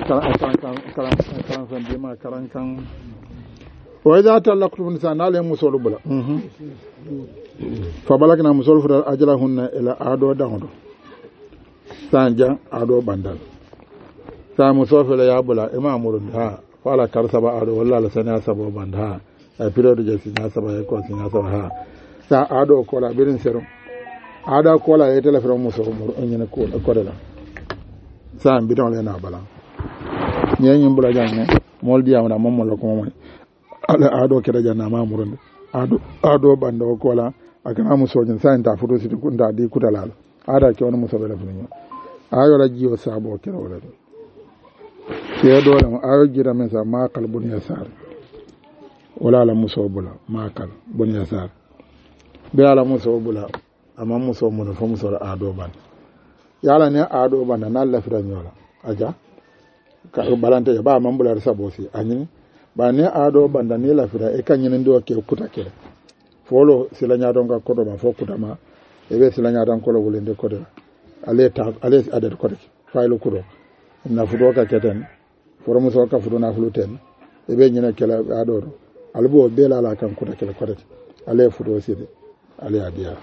karan san bima karan kan wa idha talaqtum nisa na le musolu bula fa balagna musolu fuda ajalahunna ila ado dangdo sanja ado bandal sa musofele ya bula imamurun ha wala karsaba ado walla la sana sabo banda a period je sinya saba ya ko sinya saba ha sa ado ko la birin sero ada ko la yete la fero muso mur nyene ko la sa bidon le na bala nyen bula janne mol diam na mommo lo ko mo ala ado keda janna mamurun ado banda ko la akana muso nyen sa nta futo situ kunda di kudalal ada ke wona muso bela funyo ayo la jiyo sabo kera wala ke dole mu ayo gira men sa ma qalbun yasar wala la muso bula ma qalbun yasar be ala muso bula amma muso mun fa muso ado ban yala ne ado ban na la fira nyola aja ka balante ba man bula sabo si anyi ba ne ado ban da ne la fira e kan yin ndo ke kuta ke folo silanya don ka kodo ma fo kuta ma e be silanya don ko lo wulende kodo ale adet kodo faylo kudo na fudo ka keten foromo so ka fudo na fluten e be nyina kala adoro albo be la kan kuda kala kodo ale fudo sidi ale adia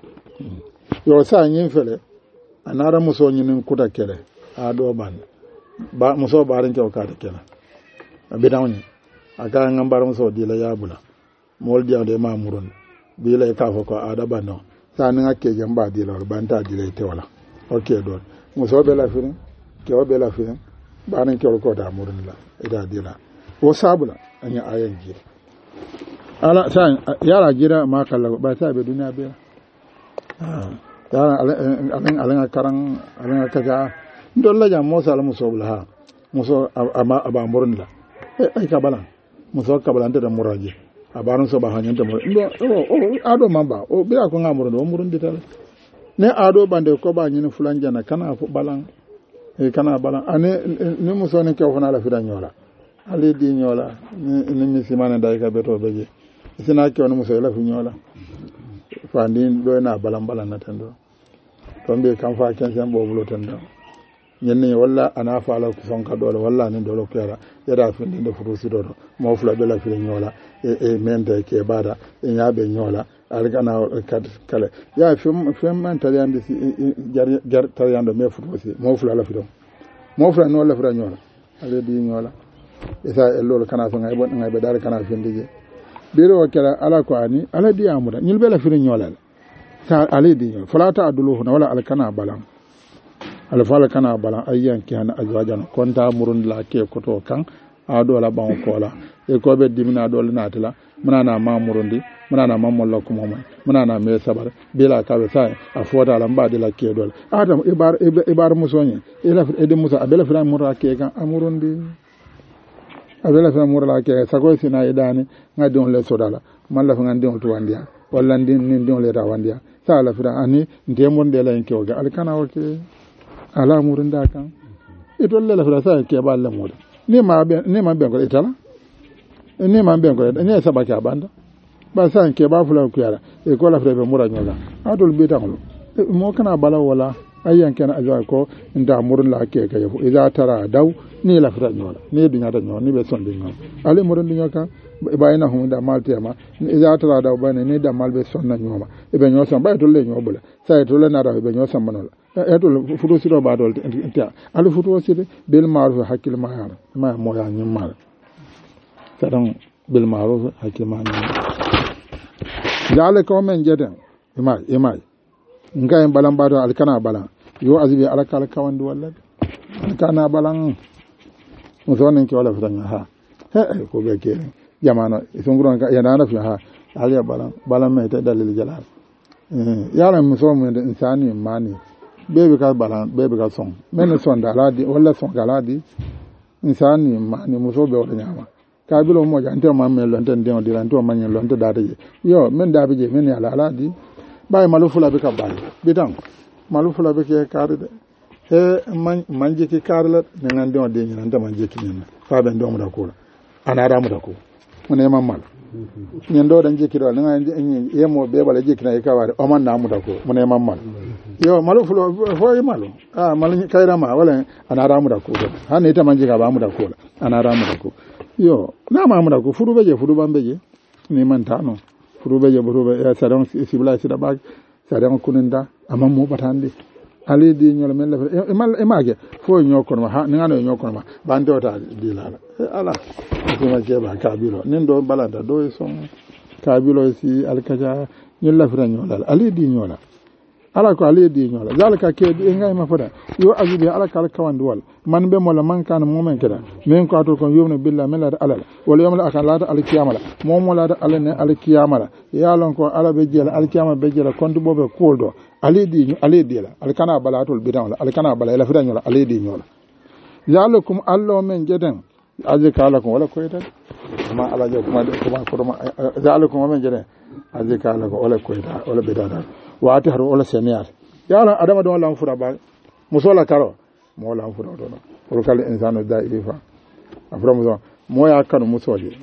yo sa nyin fele anara muso nyin kuda kele ado ban ba muso barin ke ka kala be dawni aka ngambar muso dila yabula mol dia de mamurun bi la ka fo ko ada banno sa nga ke jamba dila banta dila te wala okay don muso be la firin ke o be la firin banan ke ko da murun la ida dila o sabula anya ayan jira ala san yara jira ma kala ba ta be duniya be yara alen karang alen kaja ndolla jam mo sala muso bula ha muso aba murun la ay ka balan muso ka balan da muraji abarun so ba hanyan ta murun ado mamba o be ko ngamurun o murun ditala ne ado bande ko ba nyini fulanja na kana fu balan kana balan ane ni muso ne ke fona la fida nyola ali di nyola ni mi simana dai ka beto beje sina ke on muso la fu nyola fandi do na balan na tando tombe kan fa ken sen bobulo tando nyenni walla ana faala ko sonka dole walla ni dole ko yara yada findi de furusi do mo fula be la fida nyola e mente ke bada e nyabe nyola argana kala ya fem man tayande jar tayande me futusi mo fula la fidom mo fula no la fura nyola ale di nyola esa ello kana so ngay be dar kana findije biro kala ala ko ani ala di amura nyil be la fira nyola sa ale di nyola fala ta adulu na wala al kana balam al fala kana balam ayyan ki hana azwajan konta murun la ke koto kan ado la ban kola e ko be dimina do la natila muna na mamurundi muna na mamollo ko mom muna na me sabar bila ka be sai a fota la mbadi la ke dol adam ibar musonye ila ede musa abela fira mura ke kan amurundi abela fira mura la ke sago sina idani ngadi on le sodala malla fa ngandi on to wandia walla ndin on le ta wandia sala fira ani ndemon de la enke oga alkana oke ala murunda kan itolle la fira sai ke balle muda ni ma be ko itala ni ma ben ko ni sabaki abanda ba san ke ba fula ku yara e ko la frebe mura nyola adol be tanglo mo kana bala wala ayyan kana ajwa ko nda murun la ke ka yafu idza tara daw ni la fra nyola ni dunya da nyola ni be son de nyola ale murun dunya ka ba ina hum da malte ma idza tara daw ba ne da mal be son na nyoma e be nyosa ba to le nyobola sai to le na da be nyosa manola e to futo siro ba dol ta ale futo sire bil ma'ruf hakil ma yara ma mo ya nyimma sadan bil ma'ruf hakil ma jale ko men jeden imai ngai balan bado alkana balan yo azibi alakala kawandu walla alkana balan musonen ke wala fitanya ha he ko be ke jamana isungron ka yana na fi ha aliya balan mai ta dalil jalal yaran musomen da insani mani bebe ka balan bebe ka son men son da aladi wala son galadi insani mani musobe wala nyama kabilo mo jante ma men lonte ndon diranto ma nyen lonte dade yo men dabe je men ala aladi bay malufula be ka bay bitan malufula be ke karde he manje ki karla nan ndon de nyen ndama je ki nyen fa ben do mo da ko ana ra mo da ko mo ne mammal nyendo dan jikiro nga yemo be bala jikina e kawari o man namu dako mun e mammal yo malu fulo fo e malu malu kayra ma wala ana ramu dako han ita manji ka ba mu dako ana ramu dako yo na ma mu dako furu beje furu bambeje ni man tano furu beje ya sadan sibla sida bag sadan kuninda amma mo batande ali di nyol men la e mage fo nyokon ma ni ngano nyokon ma bande ota di la ala kuma ke ba kabilo nin do balanda do son kabilo si alkaja nyol la fra nyola ali di nyola ala ko ali di nyola zalika ke di ngai ma fada yo azubi ala kala kawandu wal man be mo la man kan mo men keda men ko ato ko yobna billah men la alal wala yawmal akhir la al qiyamala mo la alane al qiyamala ya lon ko ala be jela al qiyama be jela kontu bobe koldo ali di la al kana balatul bidan al kana bala la fra nyola ali di nyola yalakum allo men jeden aje kala ko wala koyta ma ala je kuma zalikum men jere aje kala ko wala koyta wala bedada waati har wala seniyar yala adama don lan fura ba musola karo mo lan fura do ko kala insanu daifa afra mo ya kanu musoje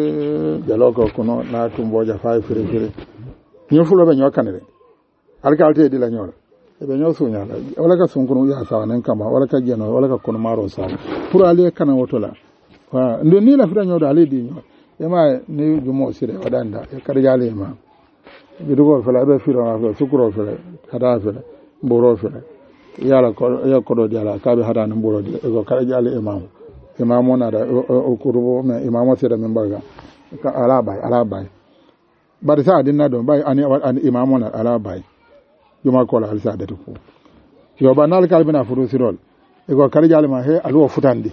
jaloko kuno na tumboja fa fire ni fulo be nyokanere alkalte di la nyola be nyo sunya wala ka sunkunu ya sawa nan kama wala ka geno wala ka kono maro sa pour aller kana wotola wa ndo ni la fira nyoda ale di nyo ema ni jumo sire wadanda e kada yale ma bidugo fela be fira na sukuro fela hada fela mboro fela yala ko ya ko do yala ka be hada na mboro di e ko kada yale imam na da o kurubo me imam sire men baga ka ala bay bari sa dinna do bay ani imam na ala bay yuma ko la alsa datu ko yo banal kalbina furu sirol e ko kada yale ma he alwo futandi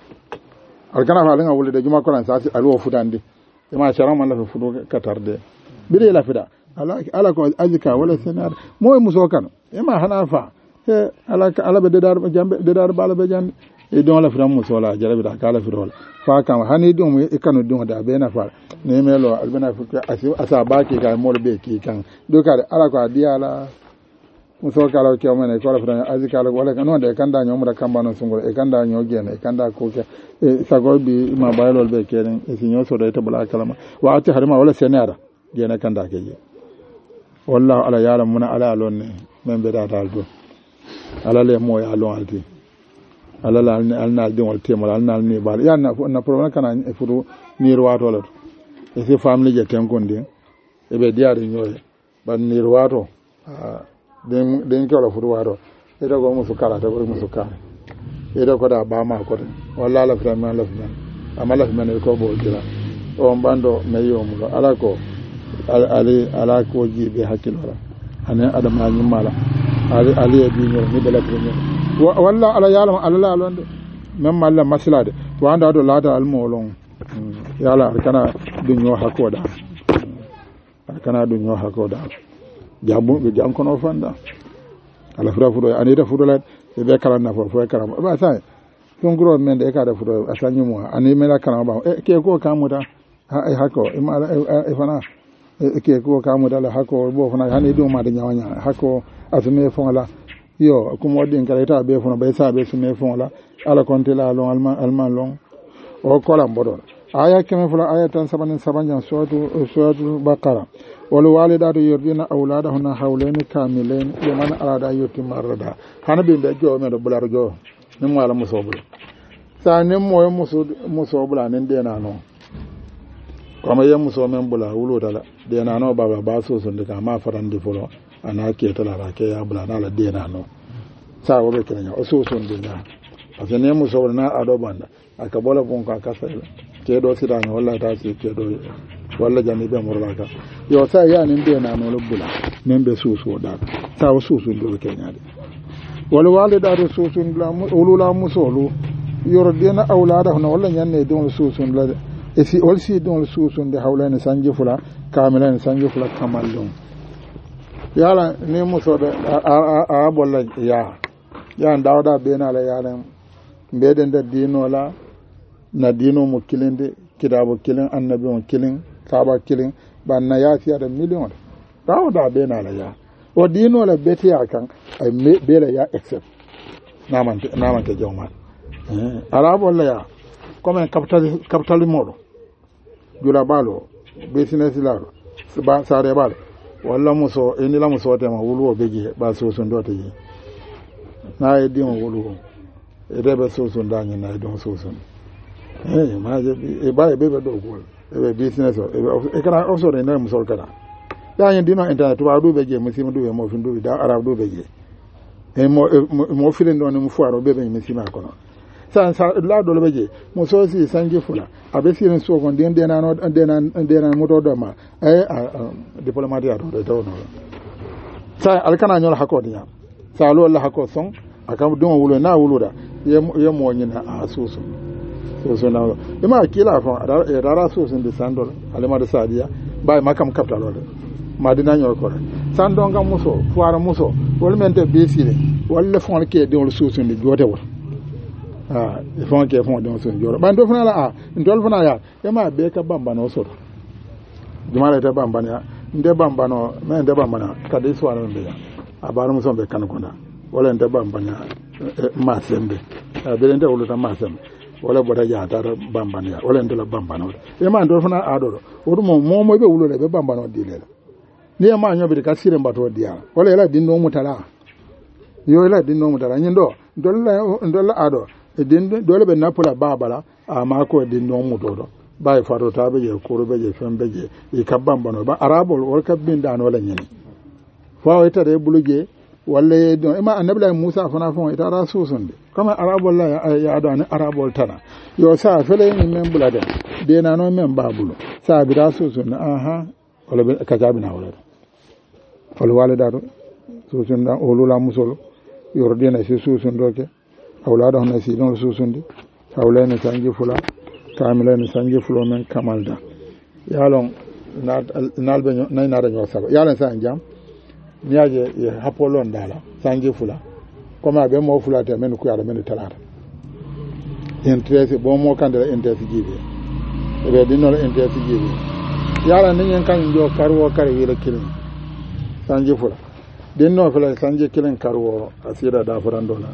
alkana fa lenga wulde juma ko lan sasi alwo futandi e ma sharam man la fudu katarde bide la fida ala ko azika wala senar moy muso kan e ma hana fa he ala be dedar bala be jande e don la fida muso la jarabi da kala firol fa kam hani dum e kanu dum da be na fa ne melo albana fuka asa baki ka mol be ki kan do kare ala ko diala muso kala ke o mene ko la fida azika wala kan no de kanda nyomra kambano sungol e kanda nyogene e kanda ko ke sago bi ma baylol be kenen e sinyo so da tabula kalama wa ati harima wala senara gena kanda ke je wallahu ala yaram muna ala lonne men be da daldo ala le mo ya lon alti ala la alna din wal temal alna ni bal ya na problem kana e furu ni ruwato la e se family je ten gonde e be diari nyoy ban ni ruwato den ko la furu waro e do go musu kala to go musu kala e do ko da ba ma ko walla la vraiment la finan amala finan ko bo dira o bando me yomulo ala ko ala ko jibe hakilo la ane adama ni mala ali e bi ni bela premier walla ala yalama ala la londe même malla maslade to anda do lada al molon yala kana dunyo hakoda kana dunyo hakoda jam kono fanda ala fura fudo ani da fudo la e be kala na fo kala ba sai ton gro men de ka da fudo asanyu mo ani mela kala ba ke ko kamuda ha hako e mala e fana ke ko kamuda la hako bo fana hani do ma de nyawanya hako asume fon la yo ko modin kala ta be fona be sa be sume fon la ala konte la lon alman lon o kolam bodon aya keme fula aya tan sabanjan suratu baqara wal walidatu yurdina awladahunna hawlaini kamilain liman arada yutimma rada hana be jo me do bular jo nim wala musobul sa nim moy musobula nen de na no kama yem muso men bula wulo dala de na no baba ba so so ndika ma farandi folo ana ke tala ra ke ya bula na de na no sa wo be kenya o so so ndina parce ne musobul na ado banda aka bola bon ka kasala ke do sida no walla ta ce ke do walla jani be morlaka yo sa ya nin de na no bula men be susu da sa wo susu do kenya de wal walidatu susun la ulula musolu yurdina awladahunna walla nyanne don susun la esi olsi don susun de hawlane sanje fula kamilan sanje fula kamallon yala ne muso de a bolla ya ndawda be na la yalan mbeden da dino la na dino mo kilinde kidabo kilin annabi mo kilin kaba kilin ban na ya fiya da million dawda be na la ya o dino la beti akan ay be la ya except naman ke jawma arabo la ya comme capital modo jula balo business la ba sare ba walla muso eni la muso tema wulu beje ba so so ndo teje na e din wulu e rebe so so ndani na e don so so ma je e ba e be do ko e business e kana also re na muso kana ya yin dino internet ba do beje musima do mo fin do da arab do beje e mo filin do mu fuaro be be musima kono sa la do beje mo so si sanje fula abe sirin so kon den dena no dena moto do ma diplomati ato do no sa alkana nyol hakodi nya sa lo la hakko son akam dum wulo na wuluda ye mo nyina asusu so na e ma kila fa rara susu de sandol alema de sadia bay makam capital wala madina nyol ko sando ngam muso fuara muso wol mente besire wala fon ke de wol susu de jote wala fon ke fon don so joro ban do fana la ndol fana ya e ma be ka bamba no so jumala ta bamba ya nde bamba no me nde bamba na ka de so anu be ya abaru muso be kan ko na wala nde bamba na ma sembe be nde wolo ta ma sembe wala boda ya ta bamba ya wala nde la bamba no e ma ndol fana adoro o mo be wulo le be bamba no dile ni ma nyo be ka sire mbato dia wala ela din no mutala yo ela din no mutala nyindo ndol ado dole be napula babala ama ko din no mutodo bay faro tabe je ko be je fembe je e kabamba no ba arabol wal kabin dan wala nyini fa wata de buluje walla do ma annabi Musa fana fon ita rasusunde kama arabol la ya ado ne arabol tana yo sa fele ni men bulade de na no men babulo sa bi rasusun aha wala be kajabi na wala fal walidatu susun da olula musolo yordina si susun doke awlaado hono si don susundi hawlene sanji fula kamilene sanji fulo men kamalda yalon nalbe nay nara nyo saba yalon sa jam niaje ye hapolon dala sanji fula koma be mo fula te men ku yara men talata interesse bo mo kandela interesse jibe be dinol interesse jibe yala nin kan jo karwo kare wila kilin sanji fula dinno fula sanji kilin karwo asira da furan dola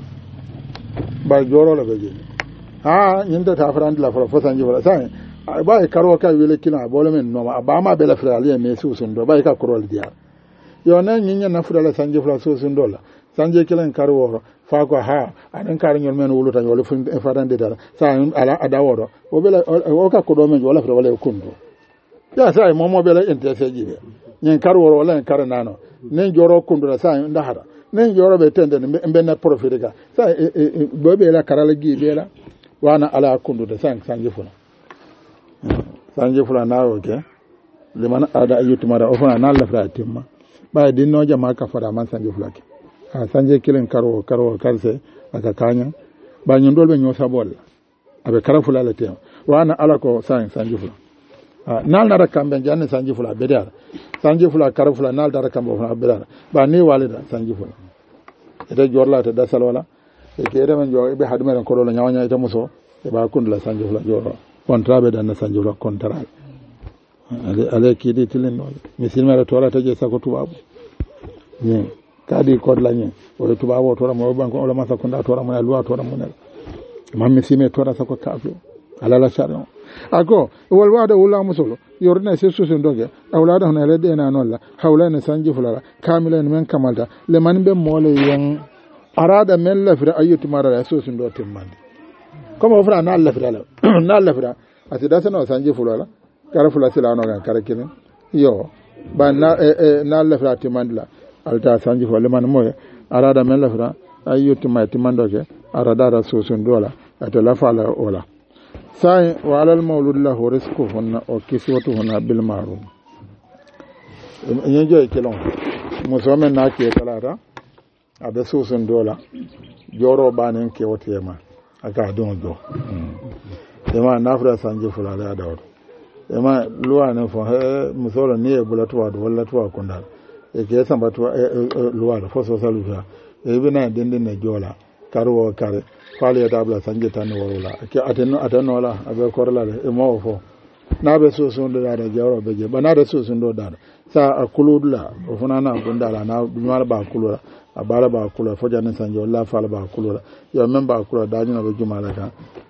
ba joro la beje nyinda ta farandi la fara fosanji wala sai ba karo ka wele kila bole men no ba ma bela fra ali me su sun do ba ka korol dia yo na nyinya na fura la sanji fura su sun do la sanje kilen karo fa ko adan kar nyol men wuluta wala fu farandi dara sai ala adaworo o bela o ka ko do men wala fra wala kundo ya sai mo bela interesse jibe nyen karo wala kar nano nen joro kundo la sai ndahara nen joro be tende mbe na profite ga sa bobe la karala gi bela wana ala kundu de sanje fula na roke liman ada ayutumara ofana na la fratimma ba dinno jama ka fara man sanje fula ke sanje kilen karo kalse aka kanya ba nyondol be nyosa bol abe karafula la tem wana ala ko sanje fula nal nara kambe janne sanje fula bedar sanje fula karafula nal dara kambe ofana bedar ba ni walida sanje fula ete jorla te dasal wala e kere men jo be hadmere ko do nyawanya ita muso e ba kundla sanje fula joro contrat be dan sanje fula contrat ale kidi tilen no misilmere to rata je sako tubabu ni kadi kod la ni o tubabu to mo banko o ma sako nda to mo loi to mo ne mammi sime to rata sako kafu ala la sharon ako wal wada wala musolo yorna se susun doge awlada hono le dena nolla hawlana sanje fula kamilen men kamalta le man be mole yen arada men la fira ayyuti marara susun do timmande comme o fura na la fira asida sano sanje fula la kara fula sila no gan kara kinin yo ba na la fira timmande la alta sanje fula man moye arada men la fira ayyuti ma timmando ke arada ra susun do la atala fala ola sai wa alal maulud lahu rizquhunna wa kiswatuhunna bil ma'ruf nyen joy kelon muso men na ke talata abe susun dola joro banen ke wotema aka don do ema nafra sanje fulala da wato ema luwa ne fo muso la ne bulatuwa do wala tuwa kunda e ke samba tuwa luwa da fo so saluja e bina dindin ne jola karwo kare kwali ta bla sanje tan worola ke ateno la abe korla e mo fo na be susun do da joro beje bana da susun do da sa akuludla o fona na gundala na nyala ba kulura abala ba kulura fo janne sanje wala fala ba kulura yo men ba kulura da nyuna be jumala ka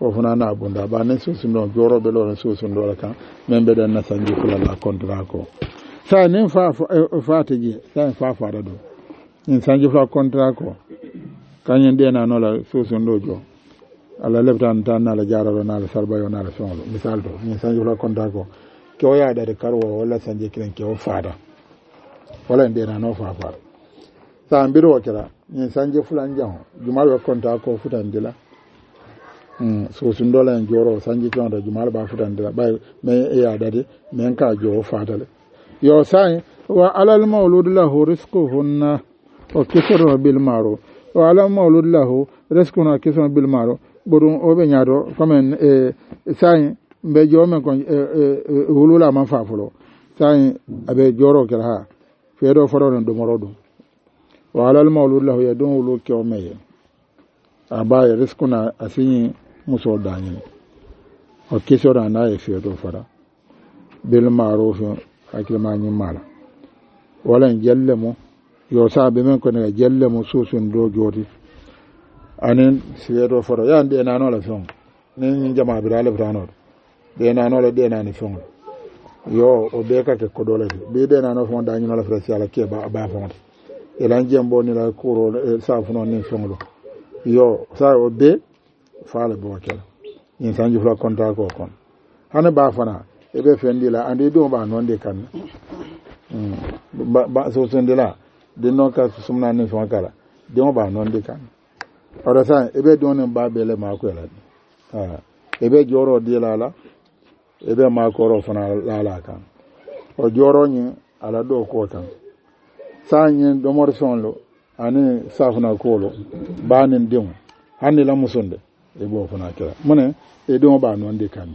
o fana na bunda ba ne susundo joro be lo susundo la kan membe den na sanji kula la contrat ko sa nin fa fatigi sa fa fa do in sanji fla contrat ko kanyen de na no la susundo jo ala lebtan tan na la jararo na la sarba yo na la sonlo misal do in sanji fla contrat ko ke o ya da karwo wala sanji kiren ke o fada wala de na no fa fa sa mbiro kira in sanji fla njaw jumal wa contrat ko futandila so sundola en joro sanji tonda jumal ba futandira bay me ya dadi men ka jo fatale yo sai wa alal maulud lahu rizquhunna wa kisru bil ma'ruf wa alal maulud lahu rizquna kisru bil ma'ruf bodum obe nyaado comme sai be jome ko hulula man fafulo sai abe joro kala ha feedo foro do morodo wa alal maulud lahu yadun hulu kewmeye abaye rizquna asini muso dañi o kisora na e feedo fara bil ma'ruf hakima ni mala wala jelle mo yo sabe men ko ne jelle mo susun do jodi anen feedo fara ya de na no la fon ni jama bi dal brano de na no la de na ni fon yo o be ka ke ko dole be de na no fon dañi no la fra ci ala ke ba fon elan jembo ni la kuro sa fon ni fon lo yo sa o be faale bo kala in sanji fla contrat ko kon hane ba fana e be fendi la andi do ba non de kan ba so sendi la de non ka sumna ni fon kala de ba non de kan ora sa e be don ba bele ma ko la e be joro de la e be ma ko ro fana la kan o joro ni ala do ko tan sa ni do mor son lo ani safna ko lo ba nen de hanni la musonde e bo fana kira mune e do ba non de kan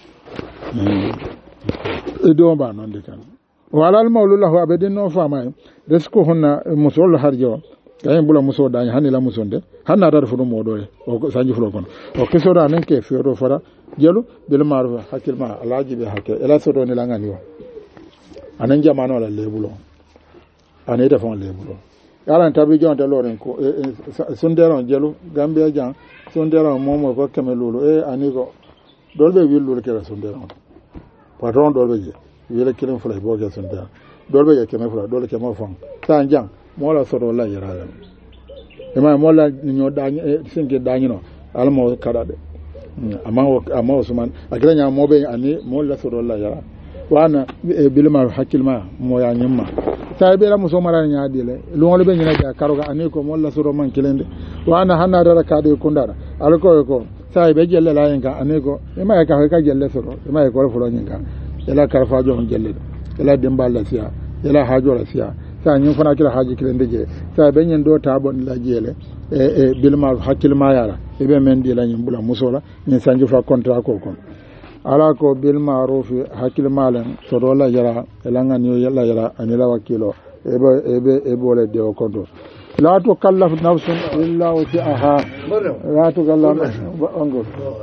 e do ba non de kan wala al mawlu lahu abadin no fama resko honna musol harjo kay bula muso dañ hanni la musonde hanna dar fu do modo e o sanji fu kon o keso da nen ke fioro fara jelu bil maruf hakilma alaji be hakke ela so do ni la ngani wa anan jamano la lebulo ane da fon lebulo yaran tabi jonte loren ko sunderon jelu gambia jang sunderon momo ko kemelulu ani ko dolbe willul kera sunderon patron dolbe je wile kilim fulay bo ke sunderon dolbe je kemel fulay dolbe kemo fon san jang mola sodo la yaralam ema mola nyo dañi sinke dañi no almo kadade amma Usman agranya mobe ani mola sodo la yara wana bilma hakilma moya nyimma tay be la muso mara nya dile lu be nyina ja karoga ani ko molla suro man kilende wana hanna dara kade kundara alko ko tay be jelle la yenka ani ko ema ka jelle suro ema ko fulo nyinka ela karfa jo jelle ela demballa siya ela hajo la siya sa nyin fana kila haji kilende je tay be nyen do tabo la jele bilma hakilma yara e be men dila nyin bula musola nyin sanju fa contrat ko kon ala ko bil ma'ruf hakil malen to do la yara elanga ni yalla yara anila wakilo ebe bole de o kondo la to kallaf nafsun illa wasi'aha la to kallaf ango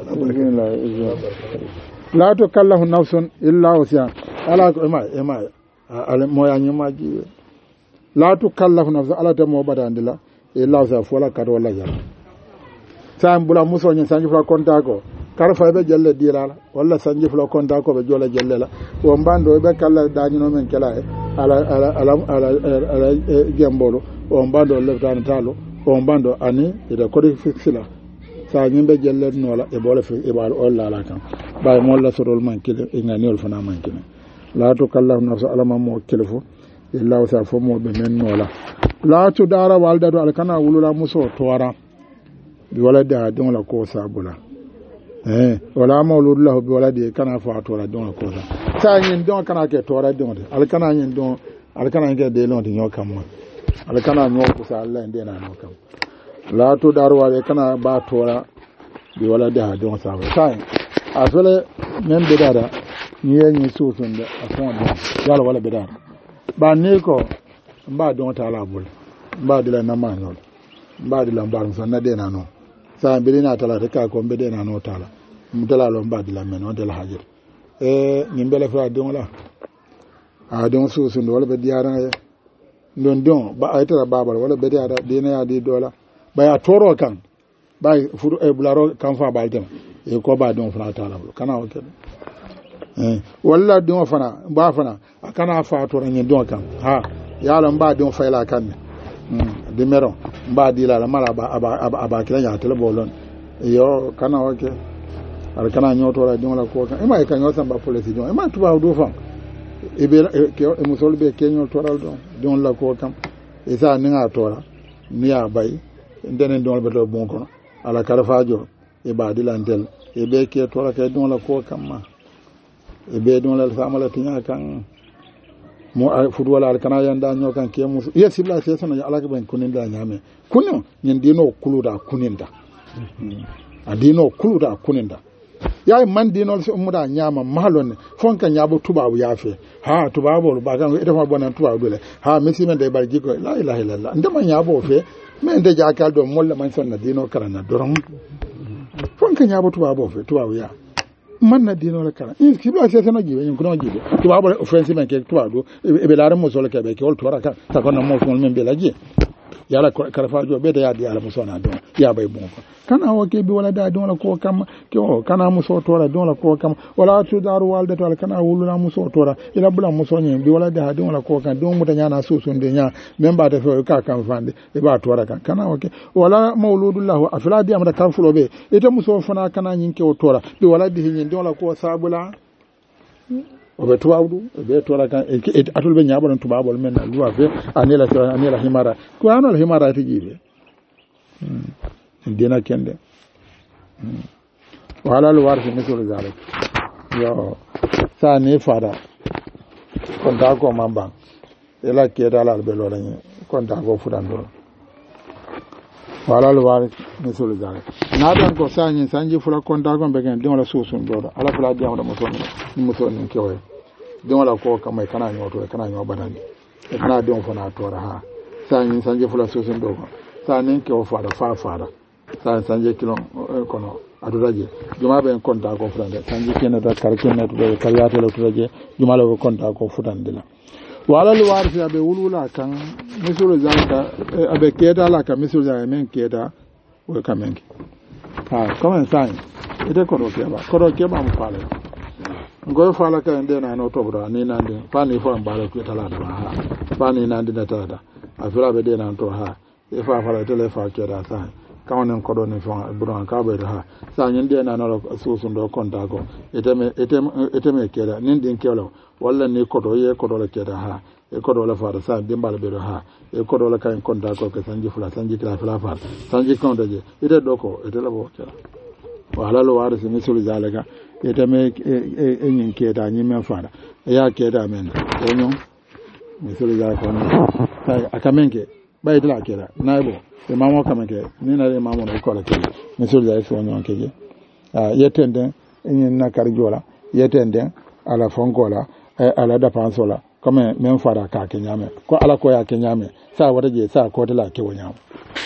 la to kallaf nafsun illa wasi'a ala ko ema ala moya nyima ji la to kallaf nafsun ala ta mo badandila illa wasi'a fola kado la yara sam bula muso nyi sanji fa konta ko karfa be jelle dirala walla sanji flo konta ko be jola jelle la o mbando be kala dañino men kala ala gembolo o mbando leftan talo o mbando ani ida kodi fixila sa nyimbe jelle nola e bola fi e bal o la kan bay mo la sorol man kile e ngani ol fana man kile la to kallahu nafsu alama mo kilfo illa sa fo mo be men nola la to dara walda do alkana wulula muso tora bi wala da don la ko sabula wala mawlud lahu bi waladi kana fa tora don ko sa nyin don kana ke tora don al kana nyin don al kana ke de lon nyo kam al kana nyo ko sa Allah inde na no kam la to darwa le kana ba tora bi waladi ha don sa sai afele men be dada ni yen su sun da afon don yalla wala be dada ba ne ko ba don ta la bul ba dila na manol ba dila mbar so na de na no sa birina tala ka ko mbede na no tala mutala lo mbadi la men on de la hajir nyimbele fra don la a don su sun wala be diara don ba aytara babal wala be diara dina ya di dola ba ya toro kan ba furu e bularo kan fa baltem e ko ba don fana ta rabu kana o kede walla don fana ba fana kana fa to ran don kan ha yalan ba don faila kan de mero ba di la mala ba kila ya tele bolon yo kana o ke ar kana nyoto la don la ko kan e ma kan yo samba police don e ma tuba do fam e be ke e musol be kenyo toral don la ko kan e sa ninga tora ni ya bay ndenen don be do bon ko ala karfajo e ba dilantel e be ke tora ke don la ko kan ma e be don la famala tinya kan mo football ar kana yanda nyo kan ke musu ye sibla se sono ala ke ben kunin da nyame kunyo nyen dino kuluda kuninda adino kuluda kuninda yayi man dino se umuda nyama mahalon fonka nyabo tubabu yafe ha tubabu ba kan ita ma bonan tubabu dole ha misi men de barji ko la ilaha illallah ndema nyabo fe men de jakal do molla man sonna dino karana doron fonka nyabo tubabu fe tubabu ya man na dino la kara in kibla se sana jibe en kuno jibe tubabu offensive men ke tubabu e be laare mo solo ke be ke ol tora ka ta kono mo so men be laji yala karfajo be da ya di ala mo sona do ya bay bon kana o ke bi wala da don la ko kam ke o kana muso tora don la ko kam wala tu daru walde to kana wuluna muso tora ila bula muso nyen bi wala da don la ko kam don muta nyana susun de nya memba da fe ka kan fande e ba tora kan kana o ke wala mauludullah afla di amda karfulo be ita muso fana kana nyin ke o tora bi wala di nyen don la ko sabula o be tuwawdu be tora kan atul be nyabon tubabol men luwa fe anila himara ko anol himara tijibe dina kende wala lu warfi misul zalik yo sa ni fara kon ta ko mamba ela ke dala be lo lañi kon ta ko fudan do wala lu warfi misul zalik na dan ko sa ni sanji fula kon ta ko be gen din la susun do ala fula di amda mo son ni kewe din wala ko kamay kana nyoto kana nyobadani e kana din fona tora ha sa ni sanji fula susun do ko sa ni ke o fara sa sanje kilon kono aduraje juma be konta ko futande sanje kena da karkena to be kayata lo turaje juma lo konta ko futande la wala lu warfi abe wulula kan misulu zalika abe keda la kan misulu zalika men keda o kamenki ha comment ça ite ko ke ba mu fala ngoy fala ka ende na no tobra ni nande pani fo mbale ko tala da ha pani nande da tada afira be de na to ha e fa fala tele fa keda sa kawonen kodo ni fon buron ka be ha sa nyen de na no susun do konta ko eteme keda nin din kelo walla ni kodo ye kodo le keda ha e kodo le fara sa dimbal be ha e kodo le kan konta ko ke sanji fula sanji kila fula fara sanji konta je ite doko ite la bo kela wala lo wara si misul zalika eteme nyin keda nyi men fara ya keda men onyo misul zalika no akamenke bay dila keda naibo e mamo kamake ni na mamo no ko la keda misul zalika so nyon keje yetende nyin na karjola yetende ala fonkola ala da pansola comme même fara ka kenyame ko ala ko ya kenyame sa wata je sa ko tala ke wonyam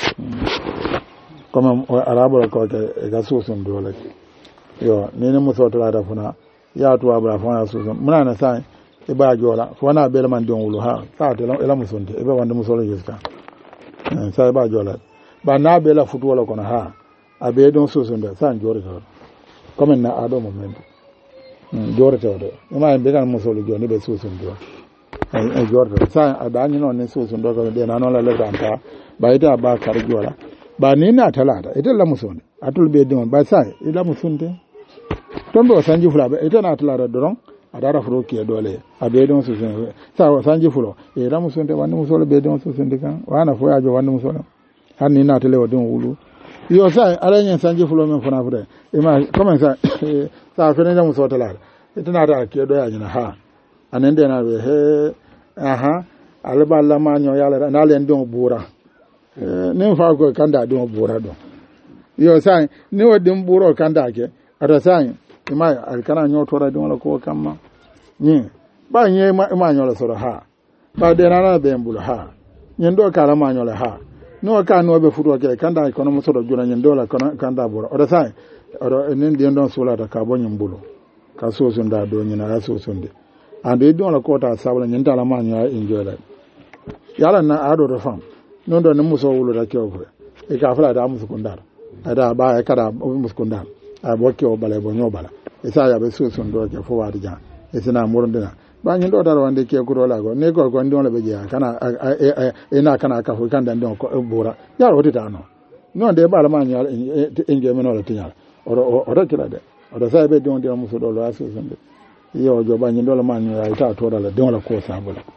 comme arabo ko ga susun dole yo ni ne muso tala da funa ya to abra funa susun muna na sai e ba jola fona be man don wulu ha sa to ela musunte e be wanda musolo jiska sai ba jola ba na be la futu wala kono ha abe don susun da san jore to comme na ado momento jore to do ma be kan musolo joni be susun do ay jordo sa adani non ne susun do ko de na non la le danta ba ita ba kar jola ba ni na talata ita la musone atul be don ba sai ila musunte tombe sanji fula be ita na talata doron adara furo ke dole abe don susun sa sanji fulo e la musunte wani musolo be don susun dikan wana fo ya jo wani musolo har ni na tele wadon wulu yo sai alanyen sanji fulo men fona fude e ma comment ça sa fene da muso talata ita na ta ke do ya nyina ha anende na be he aha alba la manyo yala na le ndon bura ne fa ko kanda don bura do yo sai ne wadin buro kanda ke ata sai ima alkana nyo tora don la ko kamma ni ba nye ma nyo la soro ha ba de na be mbulu ha nyen do kala ma nyo la ha no ka no be futo ke kanda ko no mo soro juna nyen do la kanda bura ata sai oro enen de don sula ta ka bo nyumbulo ka so sunda do nyina la so sunde ande don la ko ta sabla nyen ta la ma nyo enjoy la yala na ado do fam non do muso wulu da kyofre e ka fala da musu kundar ada ba e kada musu kundar a bokke o bala bo nyobala e sa ya be susun do ke fo wadi jan e sina murundina ba nyin do daro wande ke kuro la go ne go ndi on be je kana e na kana ka fu kan dan don ko bura ya ro tita no non de bala ma nyal inge meno la tinyal oro kila de oro sa be don de muso do lo asusun de yo jo ba nyin do la ma nyal ta to da la don la ko sa bula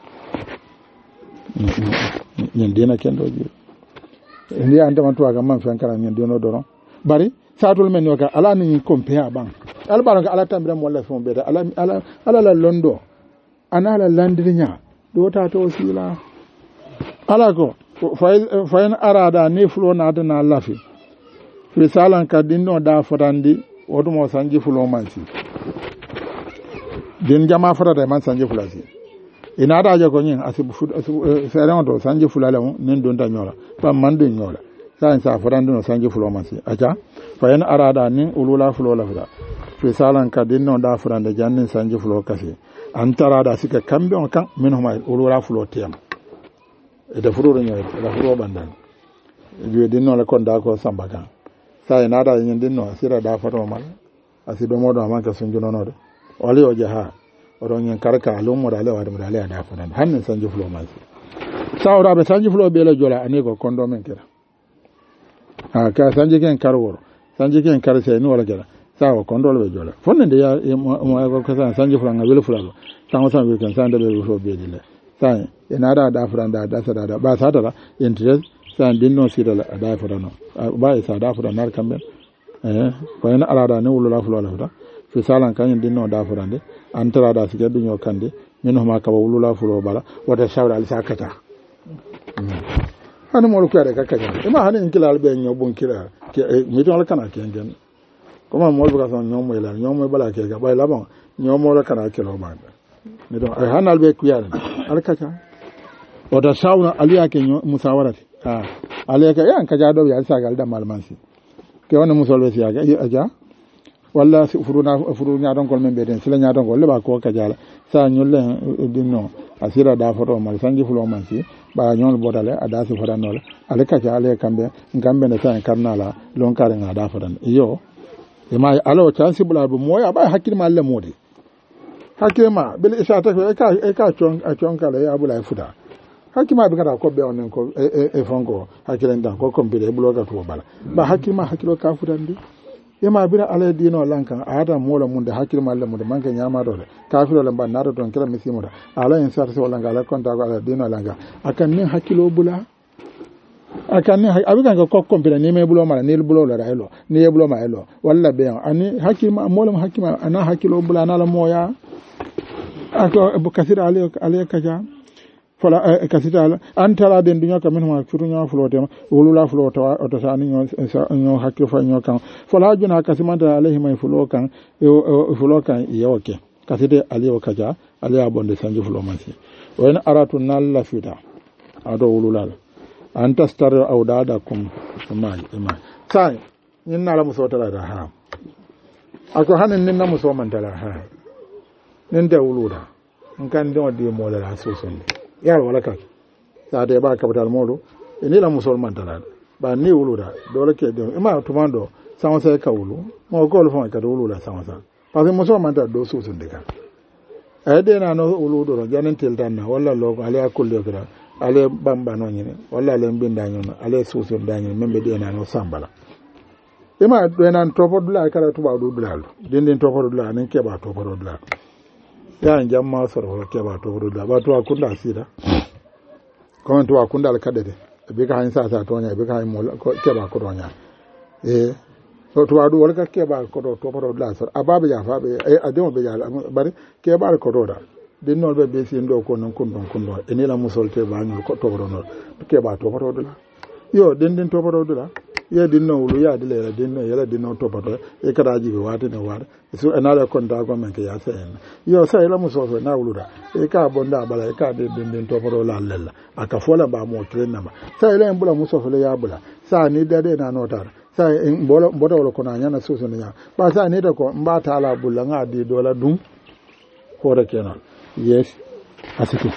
nyin dina kendo ji ndi ande man to aga man fen kala nyin dino do bari satul men yoka ala ni compare bang al baran ala tambira mo la fon beta ala la londo ana la landrinya do ta to sila ala ko fayin arada ni fulo na da na lafi fi salan ka dinno da fotandi wodo mo sanji fulo mansi din jama fotata man sanji fulasi ina da je ko nyin asibu seran to sanji fulale mo nin don ta nyola ba man don nyola sa fotandi no sanji fulo mansi aja fayin arada ni ulula fulo la fura fi salan ka dinno da fotandi jannin sanji fulo kasi antara da sika kambe on kan min homa ulula fulo tiyam ede fururo nyoy la furo bandan je dinno la kon da ko samba kan sai na da nyin dinno sira da fato mal asido modo amanka sunjuno no de wali o jaha oron nyen karka lo mo dale wa dale da fadan hanne sanji fulo mal sawra be sanji fulo be la jola ani ko kondo men kira ha ka sanji ken karwor sanji ken karse ni wala kira sawo kondo be jola fonne de ya mo ko sanji fulo ngabel fulo tango sanji ken sande be fulo be dile sai ina da furanda da sada ba sada da interest sai dinno sida la da furano ba isa da furana kambe ko ina arada ne wulula fulo la fi salan kan dinno da furande antara da sike dunyo kande minno ma ka wulula fulo bala wata shawra al sakata hanu mo ko da kakaja ima hanin kila albe nyo bon kila mi don kana kengen kuma mo ka son nyomo ila nyomo bala ke ga ba la bon nyomo la kana kilo ba mi don ay hanal be kuyar alkacha wata shawra aliya ke musawarati aliya ke yan kaja do ya sagal da malmansi ke wona musolbe siya ga aja walla furu ñaton kol men ɓeeten sila ñaton kol leɓa ko kadiala sa ñolle dinno a sira da foto mal sanji fulo man si ɓa ñol botale a da si fotanole ale kaca ale kamɓe ne sa karnala lon karenga da fotan iyo ema ala o can sibula bo moya ɓa hakkilema alle moodi hakkilema bele isata ko e ka conkala e abula e futa hakkilema ɓe kata koɓɓe onen ko e fonko hakkilen dan ko compile e ɓuloga tuwo bala ɓa hakkilema hakkilo ka futandi yema bira ala dino lankan ada mola munde hakil malle munde manke nyama dole kafiro le ban nado don kira misimuda ala en sarse wala ngala konta ko ala dino langa akan ni hakilo bula akan ni abikan ko kompira ni me bulo mala ni bulo la raylo ni bulo ma elo walla be ani hakil ma mola hakima ana hakilo bula na la moya ako bukasira ale kaja fala kasita antara den dunya kamen ma furunya flote wulula flote o to sani nyo hakki fa nyo kan fala juna kasimanta alaihi mai fulokan fulokan yoke kasite aliyo kaja aliya bonde sanji fulo mansi wa aratu nalla fita ado wulula anta star awdada kum mai sai nin nala musotala da ha ako hanin nin na musomantala ha nin da wulula nkan don di mola soson yar wala ka sa de ba capital modo ni la musulman tan ba ni wulura dole ke de ma tumando sama sai ka wulu mo gol fon ka wulu la sama sa parce que musulman ta do susun de ka ay de na no wulu do janen tel tan na wala logo ale akulle ko ale bamba no nyine wala le mbinda nyono ale susun da nyine membe de na no sambala ima do nan topo dula kala tuba do dula den topo dula nan ke ba topo dula ya jamma soro ke ba to ruda ba to akunda sida ko to akunda alkadede be ka hin sa to nya be ka hin mo ke ba ko nya so to adu wala ka ke ba ko to poro la soro ababe ya fa be ademo be ya bari ke ba ko do da din no be si ndo ko non kundon eni la musolte ba ñu ko to no ke ba to poro do la yo den to poro do la ye dinno wulu ya dile la dinno yela dinno to pato e kada jibe wate ne war so enala konta ko men ke ya sen yo sai la muso so na wulu da e ka bonda bala e ka de den to pato la lella aka fola ba mo tren na ba sai la mbula muso so le ya bula sa ni de na notar sai en bodo wala ko na nyana so so nya ba sa ni da ko mbata ala bulla nga di dola dum hore kenan yes asiki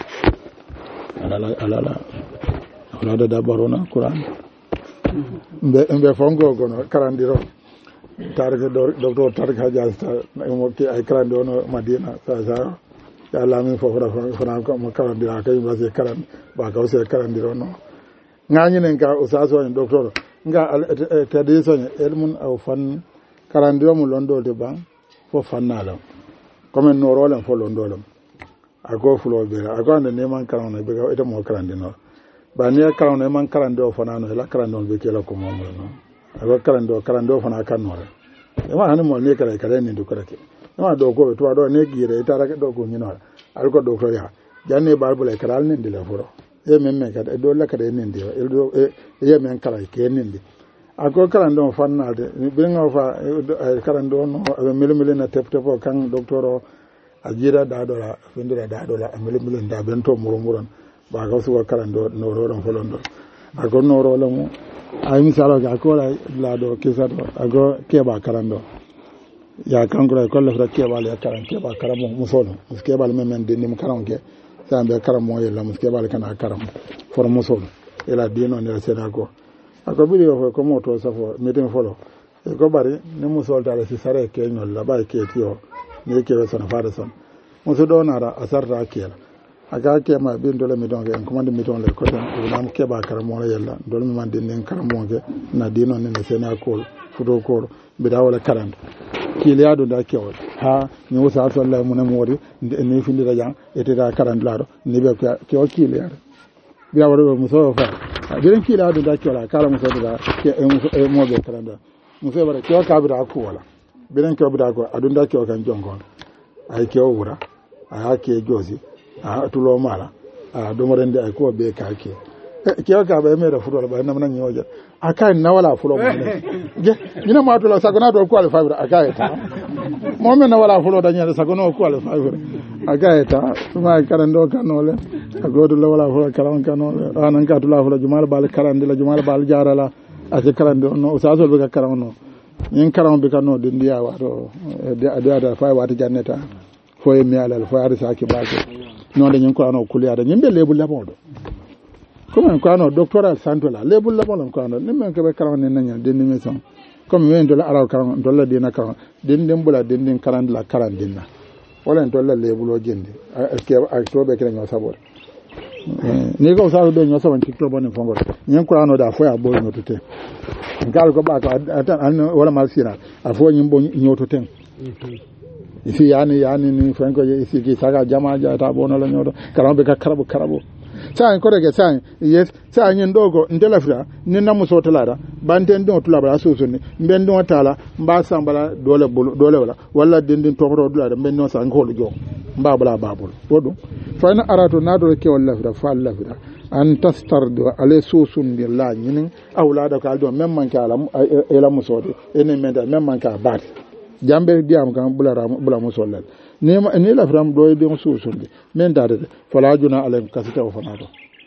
alala da barona Quran mbe fongo gono karandiro tarke docteur tarke hajjas mo ke ay karande ono madina sa ya lamin fo fana ko mo karandira kay ba se karan ba ka se karandira no nganyinen ka usaso en docteur nga tadi so elmun aw fan karandira mo londo de ban fo fannala comme no rolen fo londo lam ago fulo be ago ande ne man karano be ga ita mo karandino ba ne karano man karando fana no la karando be ke la ko mo no ago karando fana kanore e ma hanin mo ne kare kare ni du kare ke ma do ko to do ne gire ita ra do ko nyino al ko do ko ya janne barbule karal ni dile furo e men ka do la kare ni ndi e do e men kala ke ni ndi ago karando fanna de be nga fa karando no be milimile na tepte po kan docteur ajira dadola findira dadola milimile nda bento murumuran ba ga su karando no ro don folondo ago no ro la mu ay misalo ga ko la do kisato ago keba karando ya kankura ko la keba ya karan keba karamo musolo muskeba le men de nim karam ke sambe karamo yella muskeba le kana karam for musolo ela dino ne sena ko ako bili ko moto safo meeting folo e ko bari ne musol dale si sare ke nyol la bay ke tiyo ne ke sona fada son muso do nara asarta akela aga ke ma bin dole mi donge en commande mi don le ko tan nam ke ba karamo yella dole mi man den karamo ke na dino ne sena ko fudo ko bi dawala karande kiliado da kewol ha ni wusa sallallahu mun mori ni findi da jang eteda karande lado ni be ko kiliado bi awado muso fa biren kiliado da kewol kala muso da ke mo be karande muso bare ko ka bi da ko wala biren ko bi da ko adunda ko kan jongon ay ke wura ay ke jozi a tulo mala a do mo rende ay ko be ka ke ka ba me da fudo ba nam nan nyoja akai na wala fulo mo ne je ina ma to la sagona do ko al fawra akai ta mo me na wala fulo da nya sagona ko al fawra akai ta ma karando kanole agodo la wala fulo karan kanole anan ka to la fulo jumal bal karande la jumal bal jarala ase karande no usasol be ka karan no yin karan be kanno de ndiya wato de fa wata jannata fo e mi alal fo ari saki baake non de nyin ko ano kuliya da nyimbe lebul la bodo comme ko ano doctoral santola lebul la bolon ko ano nimen ko be karan ne nanya de ni meson comme men do la araw karan do la dina karan den bula den karan la karan dinna wala do la lebulo jende ke ak to be kren sabor ni ko sa do nyo saban tikto bonen fongo nyen ko ano da fo ya bo no tute ngal ko ba ko atan wala mal sina afo nyimbo nyoto ten isi yani ni fanko isi ki saga jama jata bono la nyodo karambe ka karabo sa ko rege sa yes sa nyen dogo ndela fra ni namu so talara banten don tulaba so so ni ben don tala mba sambala dole wala dindin tokro dula ben no sa ngol jo mba bala babul wodo fa na arato nado ke wala fra fa la fra an tastardu ale susun billahi nyin awlada ka do memman ka ala ela musode ene menda memman ka bat jambe diam kan bula musollal ni la fram do de susun men dade fala juna alaykum kasita o fanado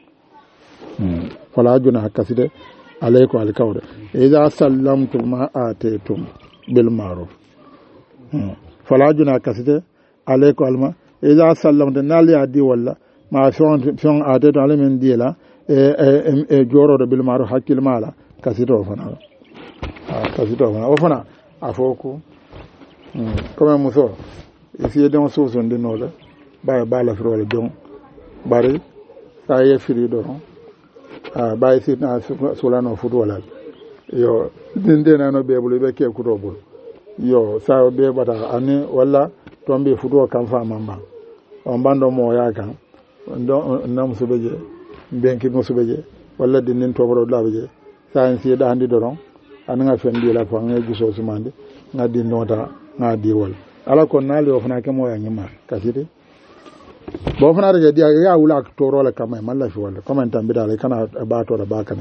fala juna kaside alaykum alkawda idha sallamtum ma atetum bil ma'ruf fala juna kaside alaykum alma idha sallamtum nal yadi walla ma fion atetum alamin diela e jorodo bil ma'ruf hakil mala kasito fanado o fana afoku comme muso isi don susun de nole ba la frole don bari sa ye firi do ba isi na sulano fudu wala yo dinde na no be bulu be ke kudo bulu yo sa be bata ani wala tombe fudu kan fa mamba on bando mo ya kan don nam subeje benki mo subeje wala dinin to boro labeje sa en si da handi do ron ananga fendi la fa ngai guso sumande ngadi nota ngadi wal ala ko nali o fana ke mo ya nyima kaside bo fana rege dia ya wula to rola kama malla fi wala comment tambi dale kana ba to da ba kana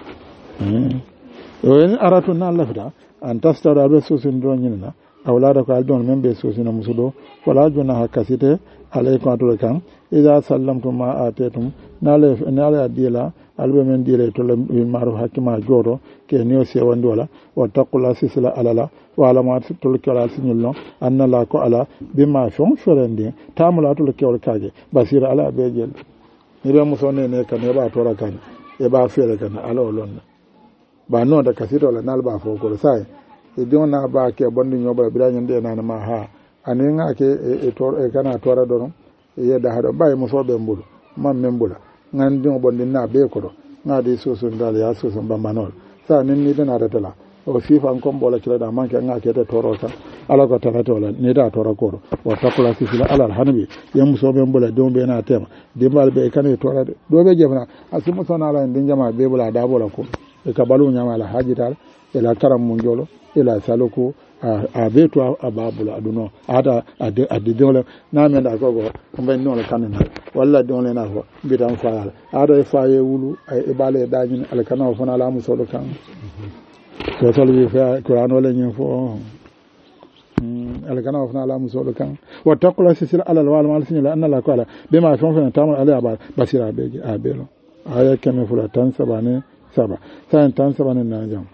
to en aratu na lafda an tastara be susun do nyina awlada ko aldon membe susina musudo wala juna hakasite alaykum atul kan idha sallamtum ma atetum nale adila albe men dire to le maru hakima joro ke niyo se wandi wala wa taqula sisla alala wa alamat tul kala sinilno anna la ko ala bima fon ferende tamula tul kewol kaje basira ala bejel ire musone ne kan e ba tora kan e ba fere kan ala olonna ba no da kasito la nalba fo ko sai don na ba ke bondi nyoba bila nyande na ma ha ani nga ke kana tora doron ye da hado bay mo sobe mbulu mam membula ngan din bondi na be ko do nga di susu ndal ya susu bambanol sa nin ni dana ratala o sifa an kon bola kila da man ke nga ke te toro ka ala ko tara tola ni da tora ko o takula sifila ala hanbi yam sobe mbula don be na tema dimbal be kan tora do be jefna asimu sona ala ndin jama be bula da bola ko e ka balu nyama ala hajital ila karam mun jolo ila saloko a beto a babula aduno ada adi dole na men da gogo mbe non kanina walla dole na ko bidan faal ada faaye wulu ay ibale dañin al kana fona la musolo kan so salwi fa qur'an wala nyen fo al kana fona la musolo kan wa taqula sisil alal wal mal sinila anna la qala bima fon tamal ala ba basira beji a belo aya keme fula tan sabane saba tan sabane na jam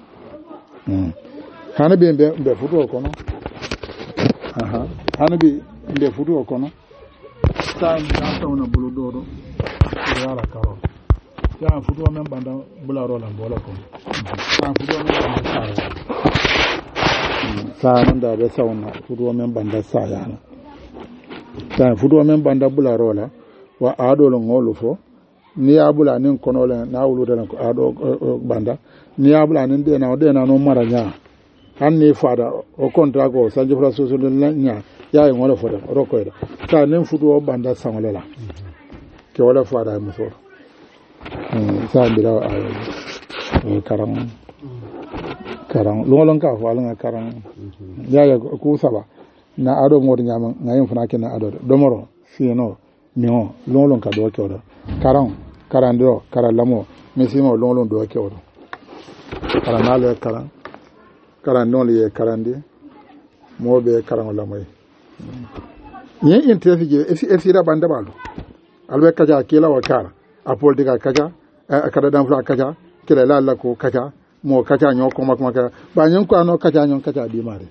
hana bi mbe futu kono hana bi mbe futu kono ta ta una bulu dodo yala karo ya futu men banda bula rola bola ko ta futu men banda sa nan da be sauna futu men banda sa yana ta futu men banda bula rola wa ado lo ngolo fo ni abula nin kono le na wulu de ko ado banda ni abula nin de na no maranya hanni fada o kontra ko sanji fra susu nya ya yi wala foda roko ida ta nin fudu o banda sangolela ke wala fada mu so sa bira ayo karang lolon ka fa langa karang ya ku saba na ado ngor nyama ngayin funa ke na ado domoro fieno mio lolon ka do ke odo karandro karalamo mesimo lolon do ke odo karanale karan non ye karandi mo be karan la moy ni interesi je esi da banda balu albe kaja kila wa kara apol diga kaja akada dan fla kaja kila la ko kaja mo kaja nyo ko makma ka ba nyon ko ano kaja nyon kaja di mare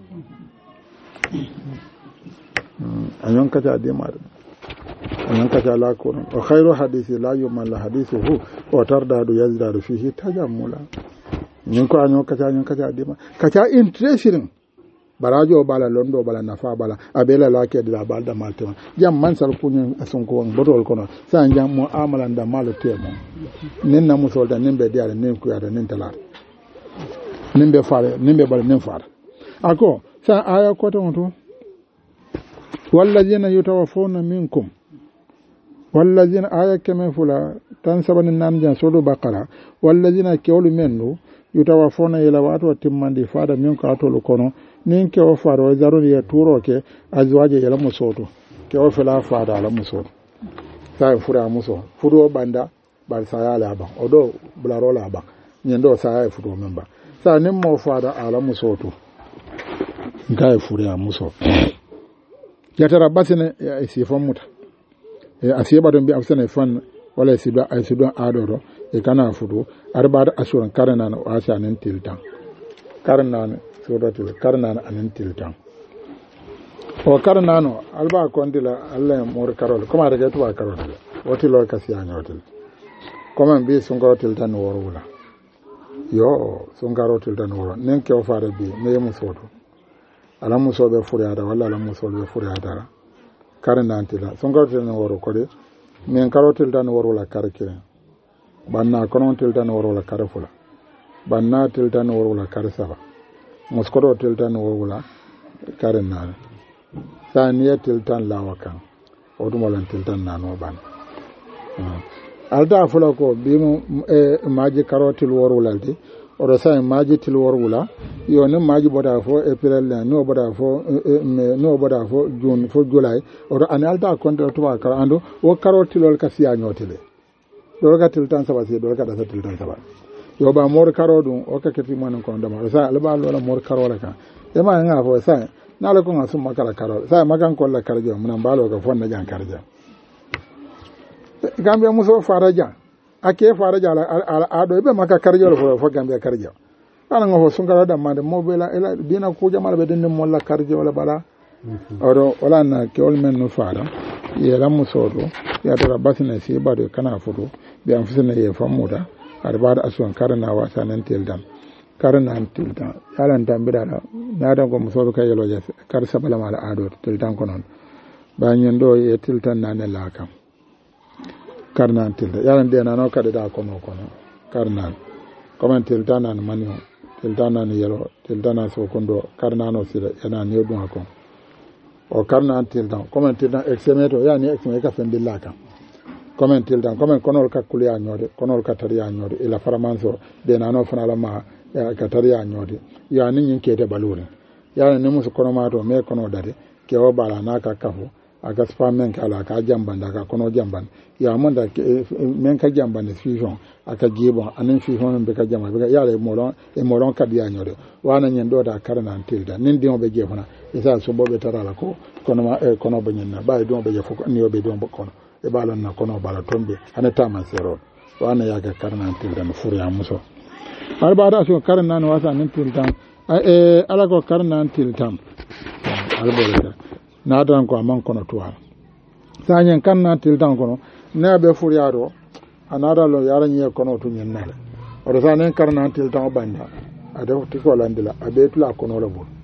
anyon kaja di mare anyon kaja la ko o khairu hadisi la yumal hadithuhu wa tardadu yazdadu fihi tajammula nyin ko anyo kacha dima kacha interesting barajo bala londo bala nafa bala abela lake dila balda maltema jam man sal kunyin asunko on botol kono san jam mo amala nda malo temo nin na musolda nimbe diare nin ku yada nin talar nimbe fare nimbe bala nin fare ako sa aya ko to wallazina yutawaffawna minkum wallazina aya keme fula tan sabanin nan jan sodo bakara wallazina kewlu mennu yutawaffawna ila wato timmandi fada min ka to kono nin ke o fada o zaroni ya turo ke azwaje yala musoto ke o fela fada ala musoto sai fura muso furo banda bar saya la ba odo blaro la ba nyendo saya furo memba sa nin mo fada ala musoto ngai fura muso yatara basine ya sifon muta asiba don bi afsane fan wala siba ay sudon adoro e kana fudu arba da asuran karana na wasa nan tiltan karana na sudatul karana anan tiltan o karana no alba kondila Allah mor karol kuma daga tuba karol wati lor kasiya nyotil kuma bi sun ga tiltan worula yo sun ga tiltan woro nen ke o fare bi me musoto ala musobe furiada wala ala musobe furiada karana antila sun ga tiltan woro kode men karotil tan worwala karke banna konontil tan worwala karfula banna til tan worwala karsaba moskoro til tan worwala karenna saniya til tan lawakan odumolan til tan nano ban alda fula ko bimu maji karotil worwulalde odo sai maji til worwula yo ne maji boda fo april no boda fo june fo july odo an alda kontra to ba kara ando o karotilol ka siya nyotele do ga til tan saba si do ga da til tan saba yo ba mor karo dum o ka keti mon ko ndama sa alba lola mor karo la ka e ma nga fo sai na la ko ngasum makara karo sai makan ko la karjo mun balo ga fonna jan karja gambe muso faraja ake faraja ala ado be maka karjo fo gambe karja ana ngo sun gara da mande mo bela ela bina ku jamal be den mo la karjo wala bala oro wala na ke ol men no fara ye la muso do ya to basina si bado kana fudo be am fusina ye famuda arba da asuwan karana wasa nan teldam karnan tiltan yalan tambira da nadan ko muso ka yelo jase kar sabala mala ado tiltan konon ba nyendo e tiltan nane lakam karnan tiltan yalan de nano kada da kono karnan comme tiltan nan manio tiltan nan yelo tiltan nan so kondo karnano sira yana ne dum akon o karnan tiltan comme tiltan exemeto yani exeme ka fendi lakam comme tiltan comme konol ka kuliya nyode konol ka tariya nyode ila faramanso de nano fana la ma ka tariya nyode ya ni nyin kete balure ya ni musu kono mato me kono dade ke o bala na ka kafu aga spa men kala ka jamban daga kono jamban ya mon da men ka jamban fusion aka gibo anin fusion be ka jamban be ya le molon ka diya nyode wana nyen do da karana tilda nin dion be gefuna isa so bobe tarala ko kono ma kono be nyen na ba dion be jefo ni o be dion be kono e balan na kono bala tombe ana tama sero wana ya ga karana tilda no furiya muso albada so karana no wasa nin tildan ala ko karana tildan albolata na dan ko man kono tuwa sanyen karana tildan kono na be furiya do anada lo yaran ye kono to nyen nale o do sanen karana tildan banda ade tiko landila abe tula kono la bol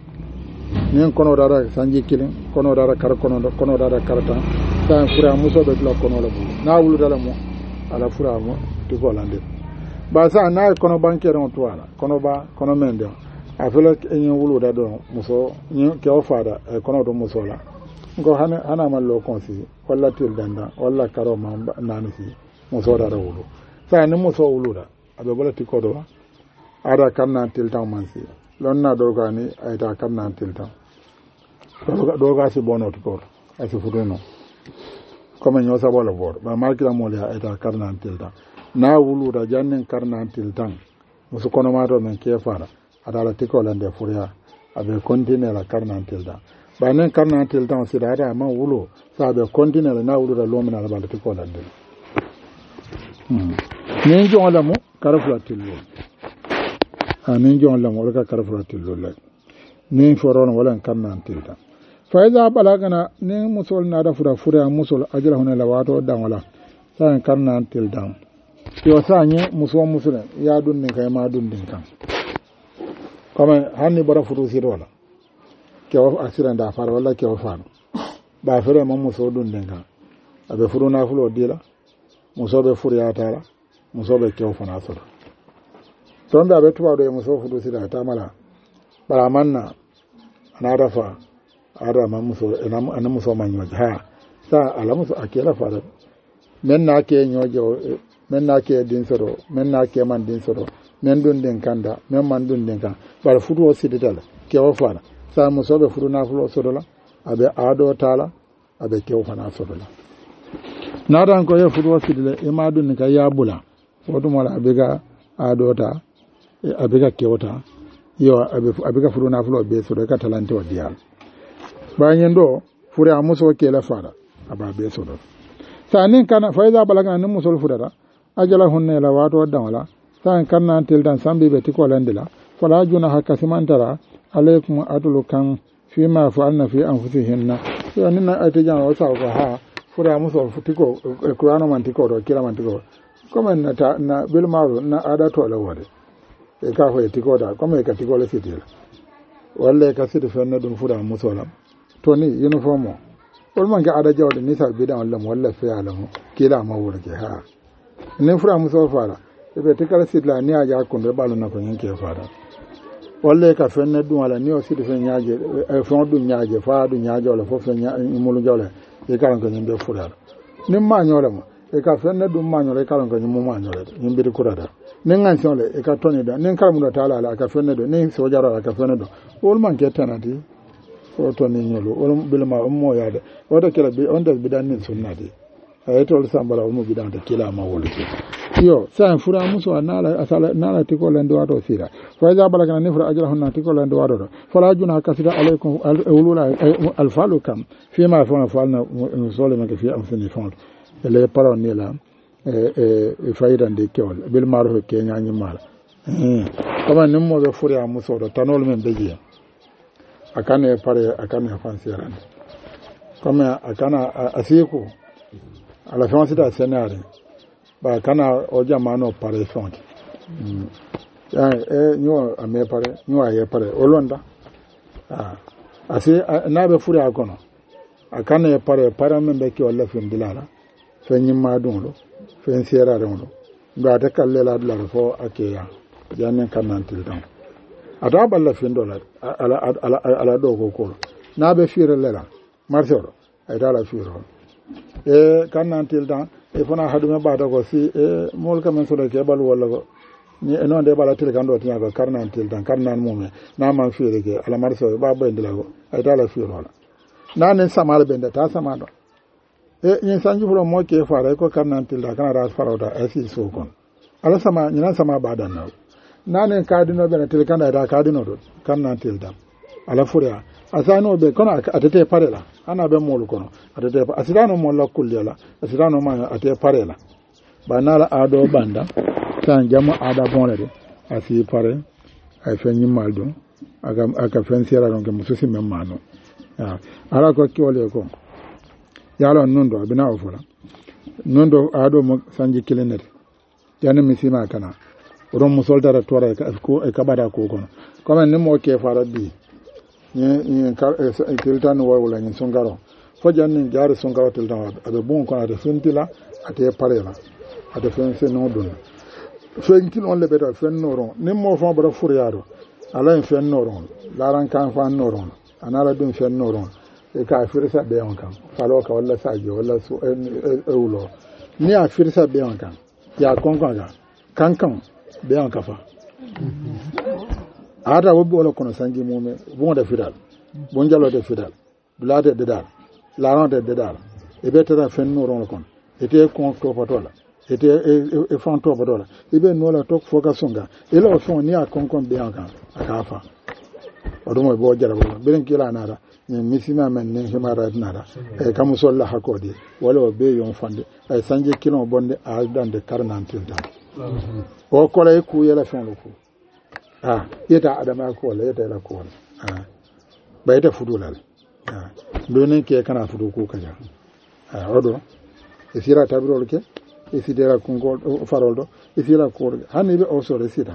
nen kono dara sanji kilin kono dara kar kono dara karata san fura muso be tula kono la bol na wulu dala mo ala fura mo tiko landila ba sa na kono banque don toala kono mende a fele en wulu da don muso ni ke o fada kono do muso la ngo hana man lo konsi walla til danda walla karo man nanu si muso da wulu sa ni muso wulu da abe bola ti ko do ada kanna til tan man si lon na do gani ay ta kanna til tan do ga si bono ti ko ay si fuduno comme nyo sa bola bor ba markila mo ya ay ta kanna til tan na wulu da jannen karnan tiltan musu kono mato men ke fara adala tiko lande furiya abe continue la karnan tiltan ba nen karnan tiltan sida ada man wulu sa be continue la na wulu da lomina la balde tiko lande nen jon la mo karafula tillo nen jon la mo ka karafula tillo la nen foron wala karnan tiltan fa iza balagana nen musol na da fura musol ajra hona la wato dan wala sa karnan tiltan yo sanye muso musulun ya dundin kai ma dundin kan kuma hanni bara futu siro la ke wa accident da fara wala ke wa fano ba fere man muso dundin kan abe furu na fulo dila muso be furu ya tara muso be ke wa fana so don da be tuwa do muso futu sira ta mala bara manna ana rafa ara man muso ana muso man yo ha sa ala muso akela fara men na ke nyoje men na ke din soro men na ke man din soro men dun den kanda men man dun den kan bar futu o sididala ke wa fara sa muso be futu na fulo soro la abe ado tala abe ke wa fana soro la na dan ko ye futu o sidile e ma dun ka ya bula wodu mala abe ga ado ta abe ga ke wata yo abe ga futu na fulo be soro ka talante wa dial bayan do fure a muso ke la fara aba be soro sanin kana faiza balagana nin muso fudara ajala hunne la wato dawala san kanna tildan sambi be tiko landila fala juna hakka simantara alaikum adulu kan fima fa'alna fi anfusihinna so ninna atijan o saw ko ha fura muso futiko qur'ano man tiko do kila man tiko comme na bil maru na ada to la wode e ka ho tiko da comme ka tiko le fitila walle ka sidi fenna dum fura muso lam to ni uniform o man ga ada jawde ni sal bidan wallam walla fi alamu kila ma wurke ha ne fura muso fara be tikala sidla ni aja ko be balu na ko nyenke fara walle ka fenne dum wala ni o sidi fen nyaaje fon dum nyaaje fa dum nyaaje wala fofu mulu jawle e kalan ko nyimbe fura nim ma nyole mo e ka fenne dum ma nyole kalan ko nyimu ma nyole nyimbe di kurada nin ngan sole e ka toni da nin kala mu da tala ala ka fenne do nin so jara ka fenne do wol man ke tanati o toni nyolo wol bilma ummo yaade wada kala bi on da bidan nin sunnati ayetol sambala umu bidan da kila ma woluke yo sa fura muso nala asala nala tiko lendo wato sira fa iza balagana nifra ajrahunna tiko lendo wato fala juna kasida alaykum ulula alfalu kam fima falna solema ke fi amsani fond le paron ni la faydan de kewal bil maruf ke nyaani mala kama nimmo be fura muso do tanol men beji akane pare akane fansiran kama akana asiku ala fɛn sida sɛnɛyare ba kana o jamano pare fɛn ñoo ame pare ñoo aye pare o londa asi naɓe furi a kono a kana e pare men ɓe ki walla fen dilala fen ñimma ɗum ɗo fen serare ɗum ɗo ndo ate kallela ɗulata fo a keya yannen kannantil tan ata ɓalla findola ala ɗo ko kolo naɓe fiire lela marché oɗo ayta ala fiirol e kannantil tan e fona haɗume ɓata ko si e mol kamen soɗo ke ɓalu walla ko ni noon de ɓala tili kan ɗo tiña ko karnantil tan karnan mume naman fiire ke ala marché o ɓa ɓoyndila ko ayta ala fiirola nanen samala ɓende ta sama ɗo e ñin sanji fulo mo ke fara ko karnantil da kana ras farota asi so kon ala sama ñinan sama ɓaɗanno nanen kadinoɓe ne tili kan ayta kadino ɗo karnantil dam ala furia asanoɓe kono atete parela ana ɓe molu kono atete asitano molla kulliyala asitano ma ate parela ɓanala aɗo ɓanda san jamma aɗa bonle de asi pare ay fen ñimmal ɗum aka fen sera ɗon ke mo susi men ma noon ala ko kiwole ko yalo non ɗo abina o fola non ɗo aɗo mo sanji kilinete jani mi sima kana oɗon mo soldata tora e kaɓata ko kono comme ni mo ke fara bi tiltan wawla ñin sungaro fo jannin jaari sungaro tiltan aɓe ɓun kono ate fentila ate parela ate fen seno ɗum fentin on leɓeta fennoron nin mo fon ɓata furyaɗo ala en fennoron laran kan fannoron anala ɗum fennoron e ka firsa ɓe on kan falo ka walla sadio walla ewulo ni a firsa ɓe on kan ya konkon ka kankan ɓe on ka fa ata wobbi wala kono sanji mume bunde fidal bon jalode fidal dulade dedal laronde dedal e betata fennoron kon ete kon to patola ete e fon to patola ibe nola tok foka sunga elo fon ni a konkon be an kan akafa odumo bo jara bo bilen kila nara ni misima men ne himara nara e kamu solla hakodi wala be yon fande ay sanje kilon bonde a dande karnantil dan o kola e ku yela fon lo ku yeta adama ko wala yeta la ko wala bayta fudulal donen ke kana fudu ko kaja odo e sira tabirol ke e sidera kungol farol do e sira ko hanni be o so resida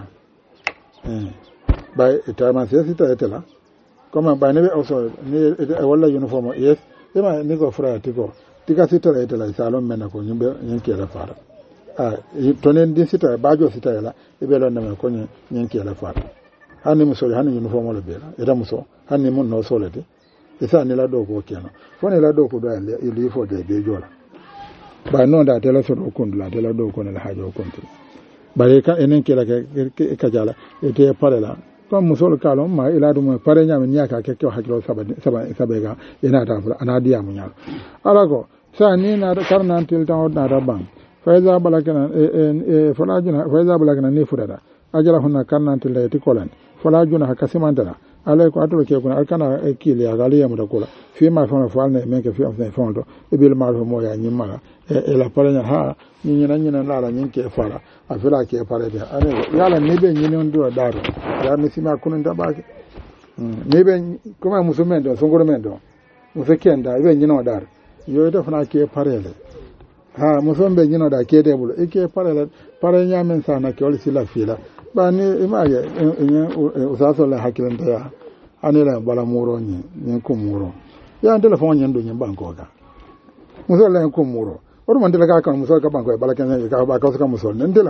bay etama se sita etela comme bay ne be o so ni wala uniforme yes e ma ni ko fra tiko tika sita etela salon men ko nyimbe nyenke la fara tonen din sita bajo sita la e be lon na ko nyenke la fara hanni muso hanni uniforme le be la eda muso hanni mun no so le de e sa ni la do ko keno fone la do ko do le il faut de be jola ba non da tela so do kundula tela do ko ne la hajo kontu bare ka enen kila ke ka jala e te pare la comme musol kalon ma ila dum pare nyam nyaka ke ko hakilo sabega ina ta fula ana diya mun yalo ala ko sa ni na karnan til tan na da ban faiza balakana fala juna faiza balakana ni fudada ajala hunna karnan til da ti kolan fala juna hakasimandala alay ko atolo ke kuna alkana kili agali yamu da kola fi ma fa falne men ke fi afne fondo e bil ma mo ya nyimala e la parenya ha nyina la nyinke fara afira ke pare de ane yala nibe nyini ndo daro ya misima kunun da ba nibe kuma musumen do songoro men do musakenda ibe nyino dar yo da fana ke parele ha musombe nyino da ke de bulo e ke parele parenya men sana ke oli sila fila bani imaje usaso la hakilanta ya anela bala muro nyen ko muro ya ndela fon nyen do nyen banko ga muso la ko muro oru mandela ka kan muso ka banko bala kan ka ba ka ka muso ndela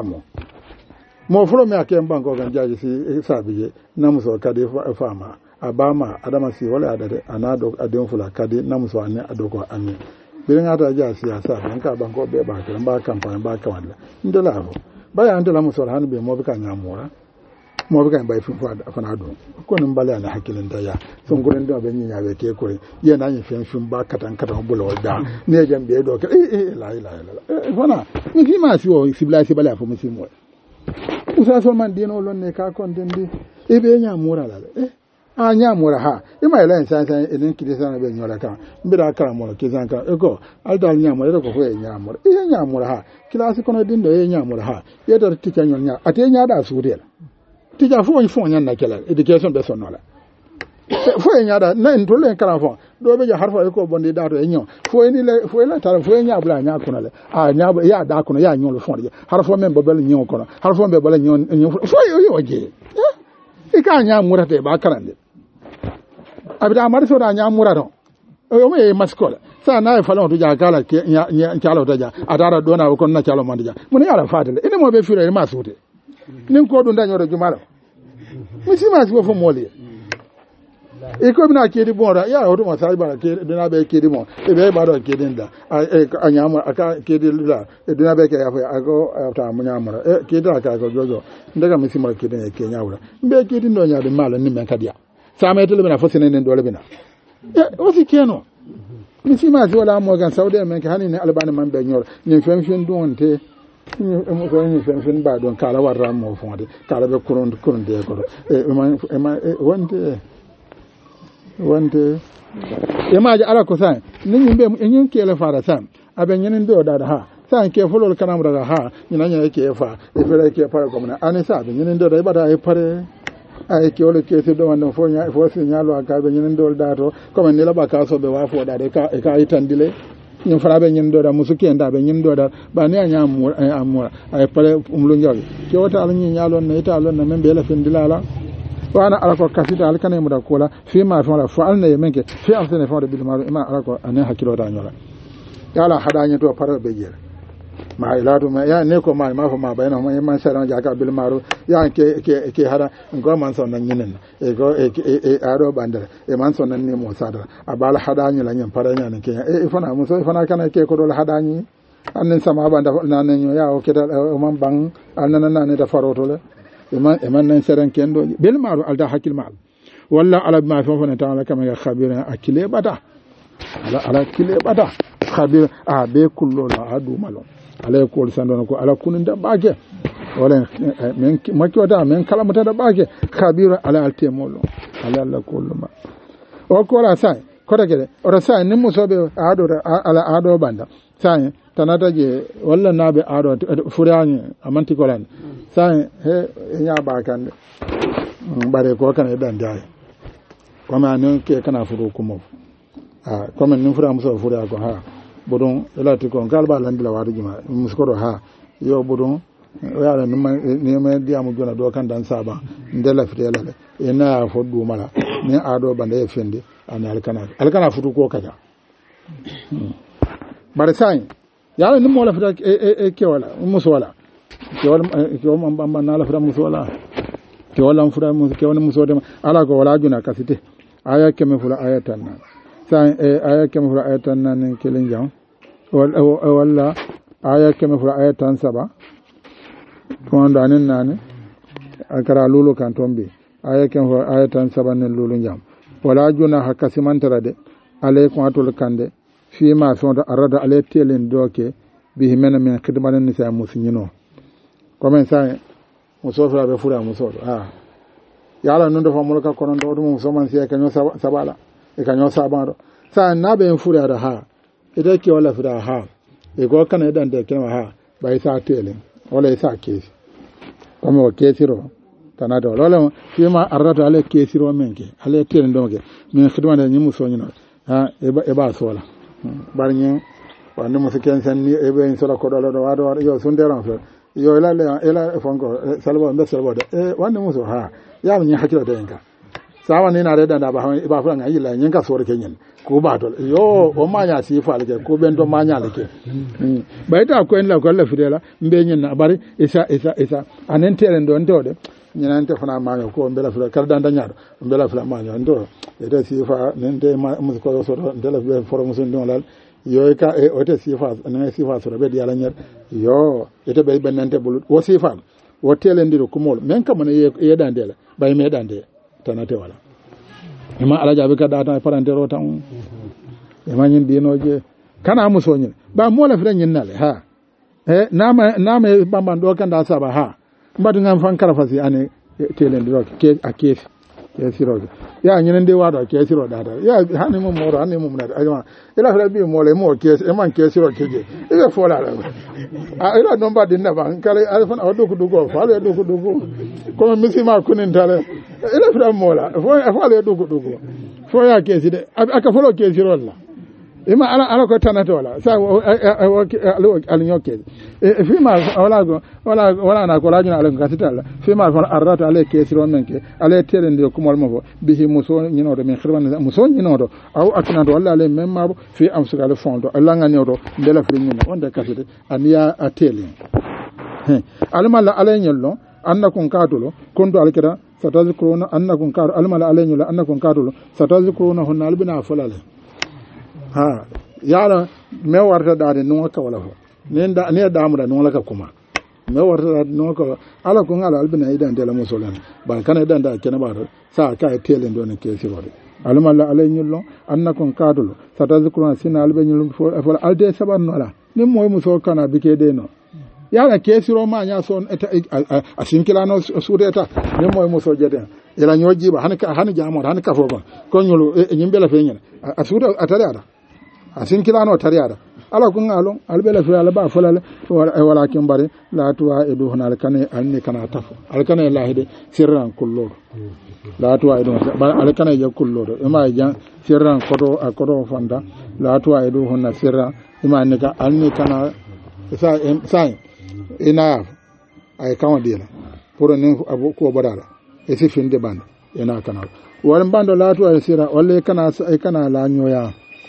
mo fulo me akem banko ga jaji si sabiye na muso ka de fama abama adama si wala adade anado adon fula kadi na muso ane adoko ane birin ata ja siyasa ban ka banko be ba kan ba campagne ba ka wala ndela ho baya ndela muso han be mo be kan nyamura mo be kan bay fu fana do ko nim bala na hakilin da ya son gurin da ben nya be ke ko ye na yin fin ba katan bulo da ne jam be do ka la fana ni fi ma si o sibla si bala fu musimo usa so man dino lon ne ka kon dendi e be nyamura la nyamura ha e ma ila san enen kidisa na be nyola kan mbira kala mo kizan ka e ko alda nyamura ko ho e nyamura nyamura ha kilasi kono dindo e nyamura ha ye dar tikanyo nya ate nya da su de tija fo nyan na kala education be sonola fo en yaada na en tolle kala fo do be ja harfa ko bondi dato e nyon fo la tara fo nya bla nya kuna le a nya ya da kuna ya nyon fo de harfa men bobel nyon kono harfa men bobel nyon fo yo je e ka nya murate ba karande abida amar so da nya murato o me maskola sa na fa lon to ja kala ke nya kala to ja atara dona ko na kala mande ja mun yala fatale ene mo be fire ma sute nin ko dun danyo do jumala misi ma si fo moli e ko bina kedi bonra ya o ma sai bara ke dina be kedi mo e be ba do kedi nda a nyama aka kedi la e dina be ke ya fa ko ta mu nyama e kedi aka ko jojo ndaga misi ma kedi e ke nyawra be kedi ndo nya de malo ni men kadia sa ma tele bina fo senen ndo le bina o si keno misi ma si wala mo gan saudi men ke hani ne albani man be nyor nyen fen don te mo ko ni fen ba don kala warra mo fonde kala be kurun de ko wonte e maaji ala ko san ni yimbe nyin kele fara san abe nyin do da ha san ke folol kanam daga ha nyina nya ke fa e fere ke fara ko na ani sa be nyin do da ibada e pare ay ke ole ke se do wanda fo nya fo se nya lo aka be nyin do da to ko men la ba ka so be wa fo da de ka e ka itandile nyin fara be nyin do da musuke nda be nyin do da ba ne nya amura ay pare umlu nyaw ke wata ala nyin nya lon na ita lon na men be la findilala وانا اراكو كاسيتا الكاني مودا كولا فيما فون فالنا يمنك في امسن فون بالمارو ما اراكو اني حكيلو دا نيولا يالا حداني تو بارو بيجير ما إلادو ما يا نيكو ما فما بينه ما يمان سران جاكا بالمارو يا كي هذا نقول من صنع نينن إيكو أرو باندر إمان صنع نيمو سادر أبال حداني لاني بارني أنا كي إفنا مسوي إفنا كنا كي كودول حداني أنن سما باندر نانيو يا وكذا أمان بان أنن ناني دفاروتله إمان نسرن كندو بالمارو على حكي المال ولا على ما فوفنا تعالى كما خبير أكله بدا على كله بدا خبير أبي كله لا أدو مالو على كل سندنا كو على كون دا باجي ولا من ما كيودا من كلام تدا باجي خبير على التيمولو على الله كل ما وكولا ساي كودا كده ora sai nimmo sobe ado ala ado banda sai tanata je walla nabe ado furani amanti kolan sai he nya ba kan bare ko kan dan dai kuma nan ke kana furu kuma kuma nin fura muso fura ko ha bodon elati ko galba landila wadu juma muskoro ha yo bodon yala ni ma diamu jona do kan dan saba ndela fitela ina foddu mala ni ado banda e fendi ana alkana futu ko kaja bare sai yala ni mo la fita ke wala muso wala ke wala mbamba na la fita muso wala ke wala fura muso ke wala muso de ala ko wala juna kasite aya keme fula aya tanna sai aya keme fula aya tanna ne kelen jam wala aya keme fula aya tan saba ko ndanen nane akara lulu kan tombe aya keme fula aya tan saba ne lulu jam wala juna hakasimantara de alaykum atul kande fi ma sonda arada ale telen doke bi himena min khidman nisa musinyino comme ça musofra be fura musodo yala non do famul ka kono do dum so man siya kanyo sabala e kanyo sabaro sa na be fura da ha ide ke wala fura ha e go kana dan de kenwa ha bai sa telen wala sa kesi comme o kesiro tanado lolo fima arada ale kesiro menke ale telen doke min khidman ni musonyino e ba sola barñe wande mo siken sen ni e be sola ko do wado yo sunderan fe yo ela fonko salbo mbe salbo de wande mo so ha ya ni hakilo de enka sawa ni na re da ba ba fa nga yila nyen ka so re kenyen ko ba to yo o ma nya si fa le ko ben do ma nya le ke ba ita ko en la ko la fidela mbe nyen na bari isa anen tere ndo ndode ñinante fana maño ko mbela fula kardan dañado mbela fula maño ndo ete sifa nende mus ko so ndela be formation don lal yo ka e ote sifa na sifa so be diala nyer yo ete be benante bulu wo sifa wo tele ndiro kumol men kam ne ye dandela bay me dande tanate wala ima ala jabe ka data parantero tan e mañin dinoje kana muso nyin ba mo la fira nyin nale ha nama bamban do kan da saba ha mbadu ngam fan kala fasi ane telen do ke akef ke siro ya nyinen de wado ke siro dada ya hani mo moro hani mo mna ajma ila fala bi mo le mo ke e man ke siro keje ila fola la a ila nomba dinna ba kale alfan awdo ko dugo fala do ko dugo ko misi ma kunin tale ila fala mo la fala do ko dugo fo ya ke side aka folo ke siro la ima ala ko tanata wala sa alinyoke fima wala na ko lajuna ala ngatitala fima fa arrata ale kesiro menke ale telende ko mol mo bihi muso nyino do min khirban muso nyino do aw akna do wala ale memma fi amsuka le fondo alla ngani do dela fri nyino wonde kasite aniya ateli almala ale nyollo annakum katulo kondo alkira satazkuruna annakum kar almala ale nyollo annakum katulo satazkuruna hunna albina falale ha yala me warta daade no ka wala fo nenda ne daamura no la ka kuma me warta no ka ala ko ngala albina idan de la musolan ba kana idan da kene ba sa ka telen do ne ke sirode alma la alay nyullo annakum kadulo satazkuruna sina albe nyullo fo alde saban no la ni moy muso kana bike de no yala ke siro ma nya son eta asinkila no sudeta ni moy muso jede ila nyoji ba han jamo han ka fo ko nyulu nyimbela fe nyina asuda atare asin kilano tariyada ala kun alon albela fi alba falale wala kin bare la tuwa edu hunal kane anni kana tafu alkane lahide sirran kullo la tuwa edu alkane ya kullo ima jan sirran kodo fanda la tuwa edu hunna sirran ima ne ka anni kana sai ina ay kawo dila pour ne abu ko badala e si fin de band ina kana wala bando la tuwa sirran wala kana la nyoya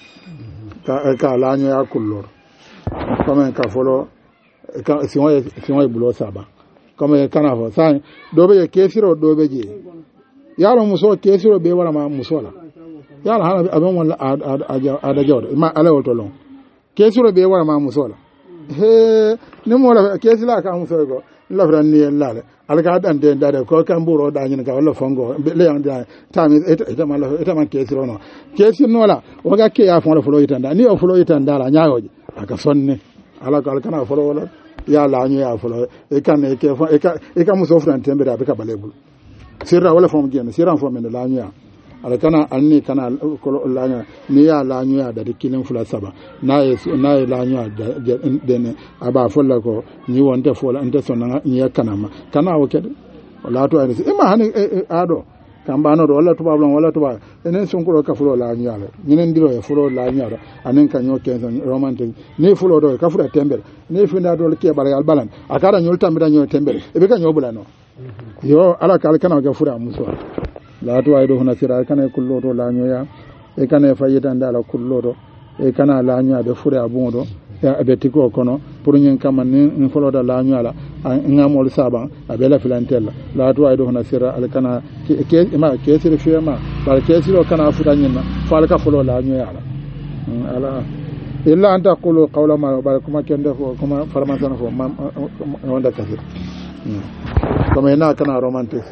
ka laño ya kullor comme ka folo ka si on bulo saba comme kana fo sa dobe kesiro dobe je yaro muso kesiro be wala ma muso la yaro hana abon wala ada jawdo ma ala woto lon kesiro be wala ma muso la he ni mo la kesila ka muso go la fran ni lale alka dan de dade ko kan buro da nyin ka wala fongo le yan da tami eta man kesiro no kesiro no la o ga ke ya fon la folo itanda ni o folo itanda la nyaayoje aka sonne ala ka kana folo wala ya la nyu ya folo e kan e ke fo e ka muso fran tembe da be ka balebul sirra wala fom gen sirra fom men la nyu ya ala kana anni kana ko la nyu ni ya la nyu ya da kilin fula saba na la nyu ya dene aba folla ko ni wonte fola ante sonna ni ya kana o kede wala to ay ima hani ado kambano do wala to bablon wala to ba enen son ko ka fulo la nyu ya ñinen diro e fulo la nyu ya anen ka nyoke romantique ni fulo do ka fura tember ni fina do ke bara yal balan akara nyol tambira nyol tember e be ka nyobula no yo ala kala kana ga fura muso la to ay do hona sira kana kullo do la nyoya e kana fayita ndala kullo do e kana la nyoya be fure abundo ya be tiko kono pour nyen kam ni folo da la nyoya la ngamol saba abela filantella la to ay do hona sira al kana ke ma ke sira fiema bal ke sira kana futa nyenna fal ka folo la nyoya la ala illa anta qulu qawla ma barakuma kende ko kuma farmantan ko wanda kafir comme ina kana romantique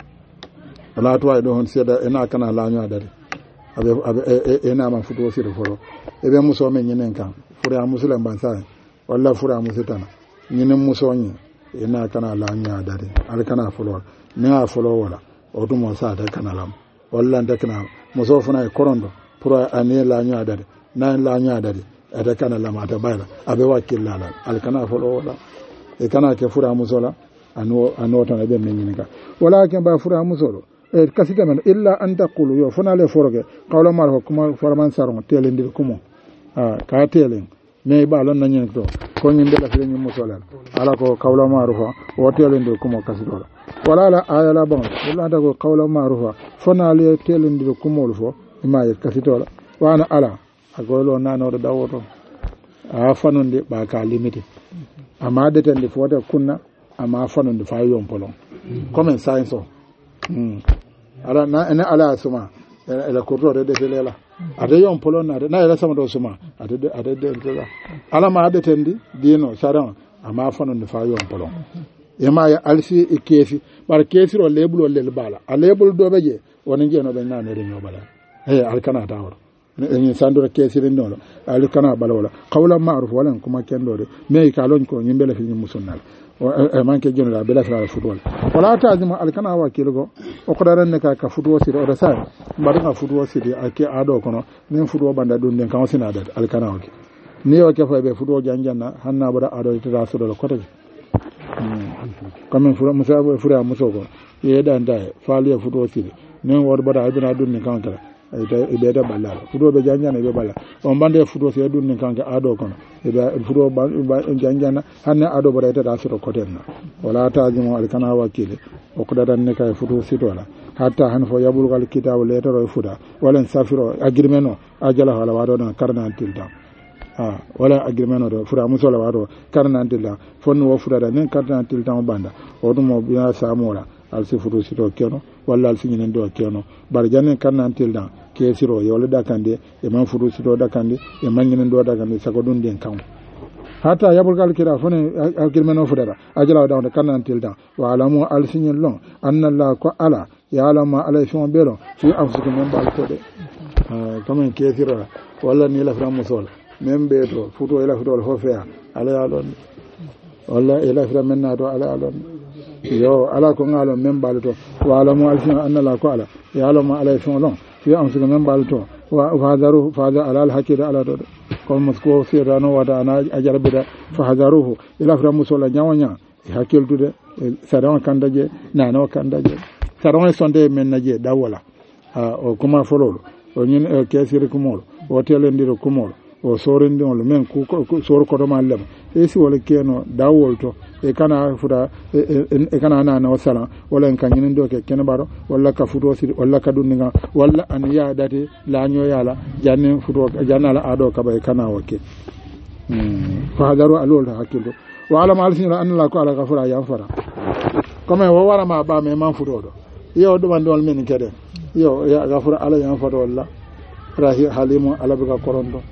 ala to ay do hon seda ina kana la nyoya dare abe ina ma futo sira folo ebe muso men nyinen kan fura musulan ban sai walla fura musitana nyinen muso nyi ina kana la nyoya dare al kana folo ni a folo wala o dum mo sa da kana lam walla nda kana muso funa e korondo pour ani la nyoya dare na la nyoya dare ada kana lam ata bayla abe wakilla la al kana folo wala e kana ke fura musola ano tan be men nyinen ka wala ke ba fura musolo kasita men illa an taqulu yo fona le foroge qawla mar kuma farman saron telendir kumo ka telen me ba lon nanyen to ko nyin de la fele nyum musolal ala ko qawla marufa o telendir kumo kasito wala la aya la bon wala da ko qawla marufa fona le telendir kumo fo ma ye kasito la wana ala agolo nano do dawoto fanonde ba ka limite amma de tende fota kunna amma fanonde fa yompolon comme science ala na ala suma ela kurto de telela ade yon polon na ela sama do suma ade de ala ma ade tendi dino saran ama fano ne fa yon polon e ma ya alsi e kefi bar kefi ro lebulo lel bala a lebul do beje woni jeno be nane re nyobala al kana tawro ni sandura kefi ren no al kana bala wala qawla ma'ruf wala kuma kendo de me ka lon ko nyimbele fi musunnal manke jonira bela fara futwal wala ta'zimu alkana wakilugo o kodaran ne ka futwo sidi o da sa mbaɗa futwo sidi ake aɗo kono min futwo banda ɗum nden kan sinadat alkana waki ni o kefa ɓe futwo janjanna hanna baɗa aɗo tata soɗolo kotaji comme musa fura muso ko yeɗanta e faaliya futwo sidi nin woto baɗa haybina ɗum nden kan kala ɓeede ɓallala fuɗoɓe janjana ɓe ɓalla on ɓande fuɗo so ɗum ni kanke aɗo kono ɓe fuɗo janjana hanne aɗo baɗa tata soto cotenna wala tajimo aɗa kana wakkile o koɗatanne kay fuɗo sitola hatta han fo yaɓurgal kitabu letoro e fuɗa walen safiro agreement o a jala wala waɗo ɗon carnantil tan wala agreement o ɗo fuɗa musola waɗo carnantil tan fonni wo fuɗata nin carnantil tan o ɓanda o ɗum o ɓina samola alsi fuɗo sito keno walla alsi ñinen ɗo keno bar jannen carnantil tan kesiro yole dakande e man fudu sito dakande e manyinen do dakande sago dun den kan hata yabul kira fone agirmeno fudara ajala dawde kanantil dan wa alamu alsinyin lon anna la ko ala ya alama alay fon belo fi afsukum men bal ko de comme kesiro walla ni la fram musol men be to futu ila futu ho fea ala ya lon walla ila fram men na do ala ya lon yo ala ko ngalo men bal to wa alamu alsin anna la ko ala ya alama alay fon lon fi amsuka men balto wa fadaruhu fada alal hakida ala do ko musko sirano wada ana ajarbida fa hadaruhu ila fra musola nyawanya hakildude saron kandaje nano kandaje saron sonde men naje dawala o kuma fololo o nyin kesiri kumolo o telendiro kumolo o sorindi on men ku sor ko do mallem e si wala keno dawol to e kana fuda e kana na na sala wala en kanyin do ke ken baro wala ka fudo si wala ka dunninga wala an ya dati la nyo yala janne fudo janala ado ka bay kana wake fa hadaru alul hakilo wa ala mal sin an la ko ala ka fura yan fara comme wo wara ma ba me man fudo do yo do man dol men kede yo ya ga fura ala yan fara wala rahi halimu ala bi ka korondo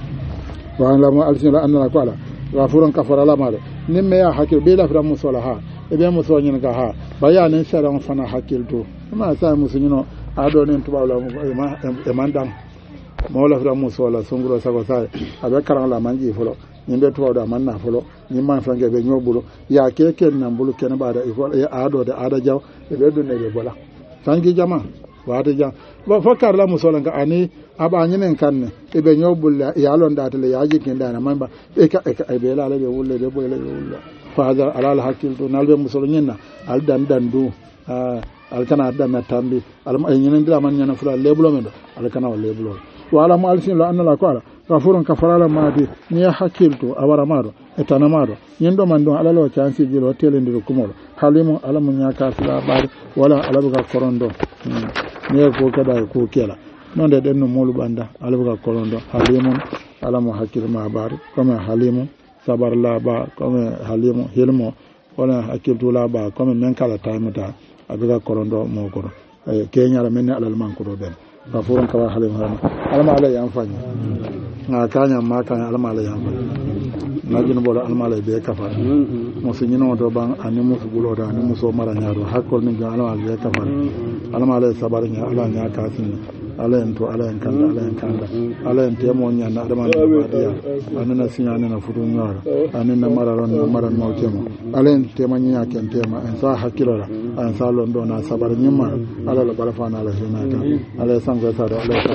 wa ala mal sin an la ko ala gafuran kafara lamare nimme ya hakil be la fra musola ha e be muso nyin ga ha bayanin saran fana hakil to ma sa muso nyino ado nen to bawla e mandam mawla fra musola sunguro sago sai abe karan la manji folo nyimbe to da manna folo nyimman fange be nyobulo ya keken nan bulu ken bada e ado de ada jaw e be dunne be bola sangi jama wata jam ba fakar la musola ga ani aba nyinen kanne e be nyobulla ya lon datale ya jikin dana mamba e ka e be la be wulle be boyle be wulla fa hada ala hakil to nalbe musola nyinna al dan du al kana dan tambi al nyinen dira man nyana fula lebulo men do al kana wal lebulo wala ma alsin la anna ko ala gafurun kafarala madi ni hakil to awara mado e tanamado nyendo man don ala lo chansi jilo telendiro kumolo halimu ala mun nyaka fila bari wala ala buga korondo ni ko kada ko kela non de den no molu banda ala buga korondo halimu ala mo hakil ma bari comme halimu sabar la ba comme halimu hilmo wala hakil to la ba comme men kala tamuta abuga korondo mo ko kenya la men ala man ko do ben gafurun kawa halimu alama ala yan fanya na kanya ma kanya alama ala yan fanya na jino bola alama ala be kafa mo se nyino do ban ani mo fu bulo da ani mo so mara nyaaro hakkol ni ga alama be kafa alama ala sabar nya ala nya kasin ala en to ala en kanda ala en temo nya na adama na badiya anana sinya na fudu nyaaro anana mararon maran mo temo ala en tema nya ken tema en sa hakkilola an sa lon do na sabar nyima ala la barafana ala hina ka ala sanga sa ala sa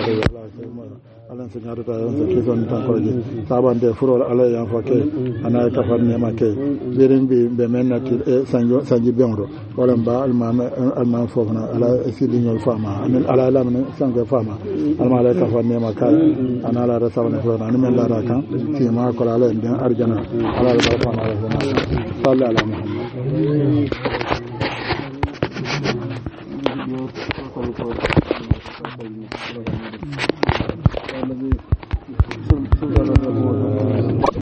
ala señaɗo ta on so kison tan koje sabande furol ala yan fo ke ana kafar nema ke birin be mennati e sanji bengdo wala ba alman fofna ala siliñol fama anen ala lamne sanga fama alma ala kafar nema ka ana ala rasawne fona ani men lara kan fi ma ko ala den arjana ala ba fama ala sallallahu alaihi wa sallam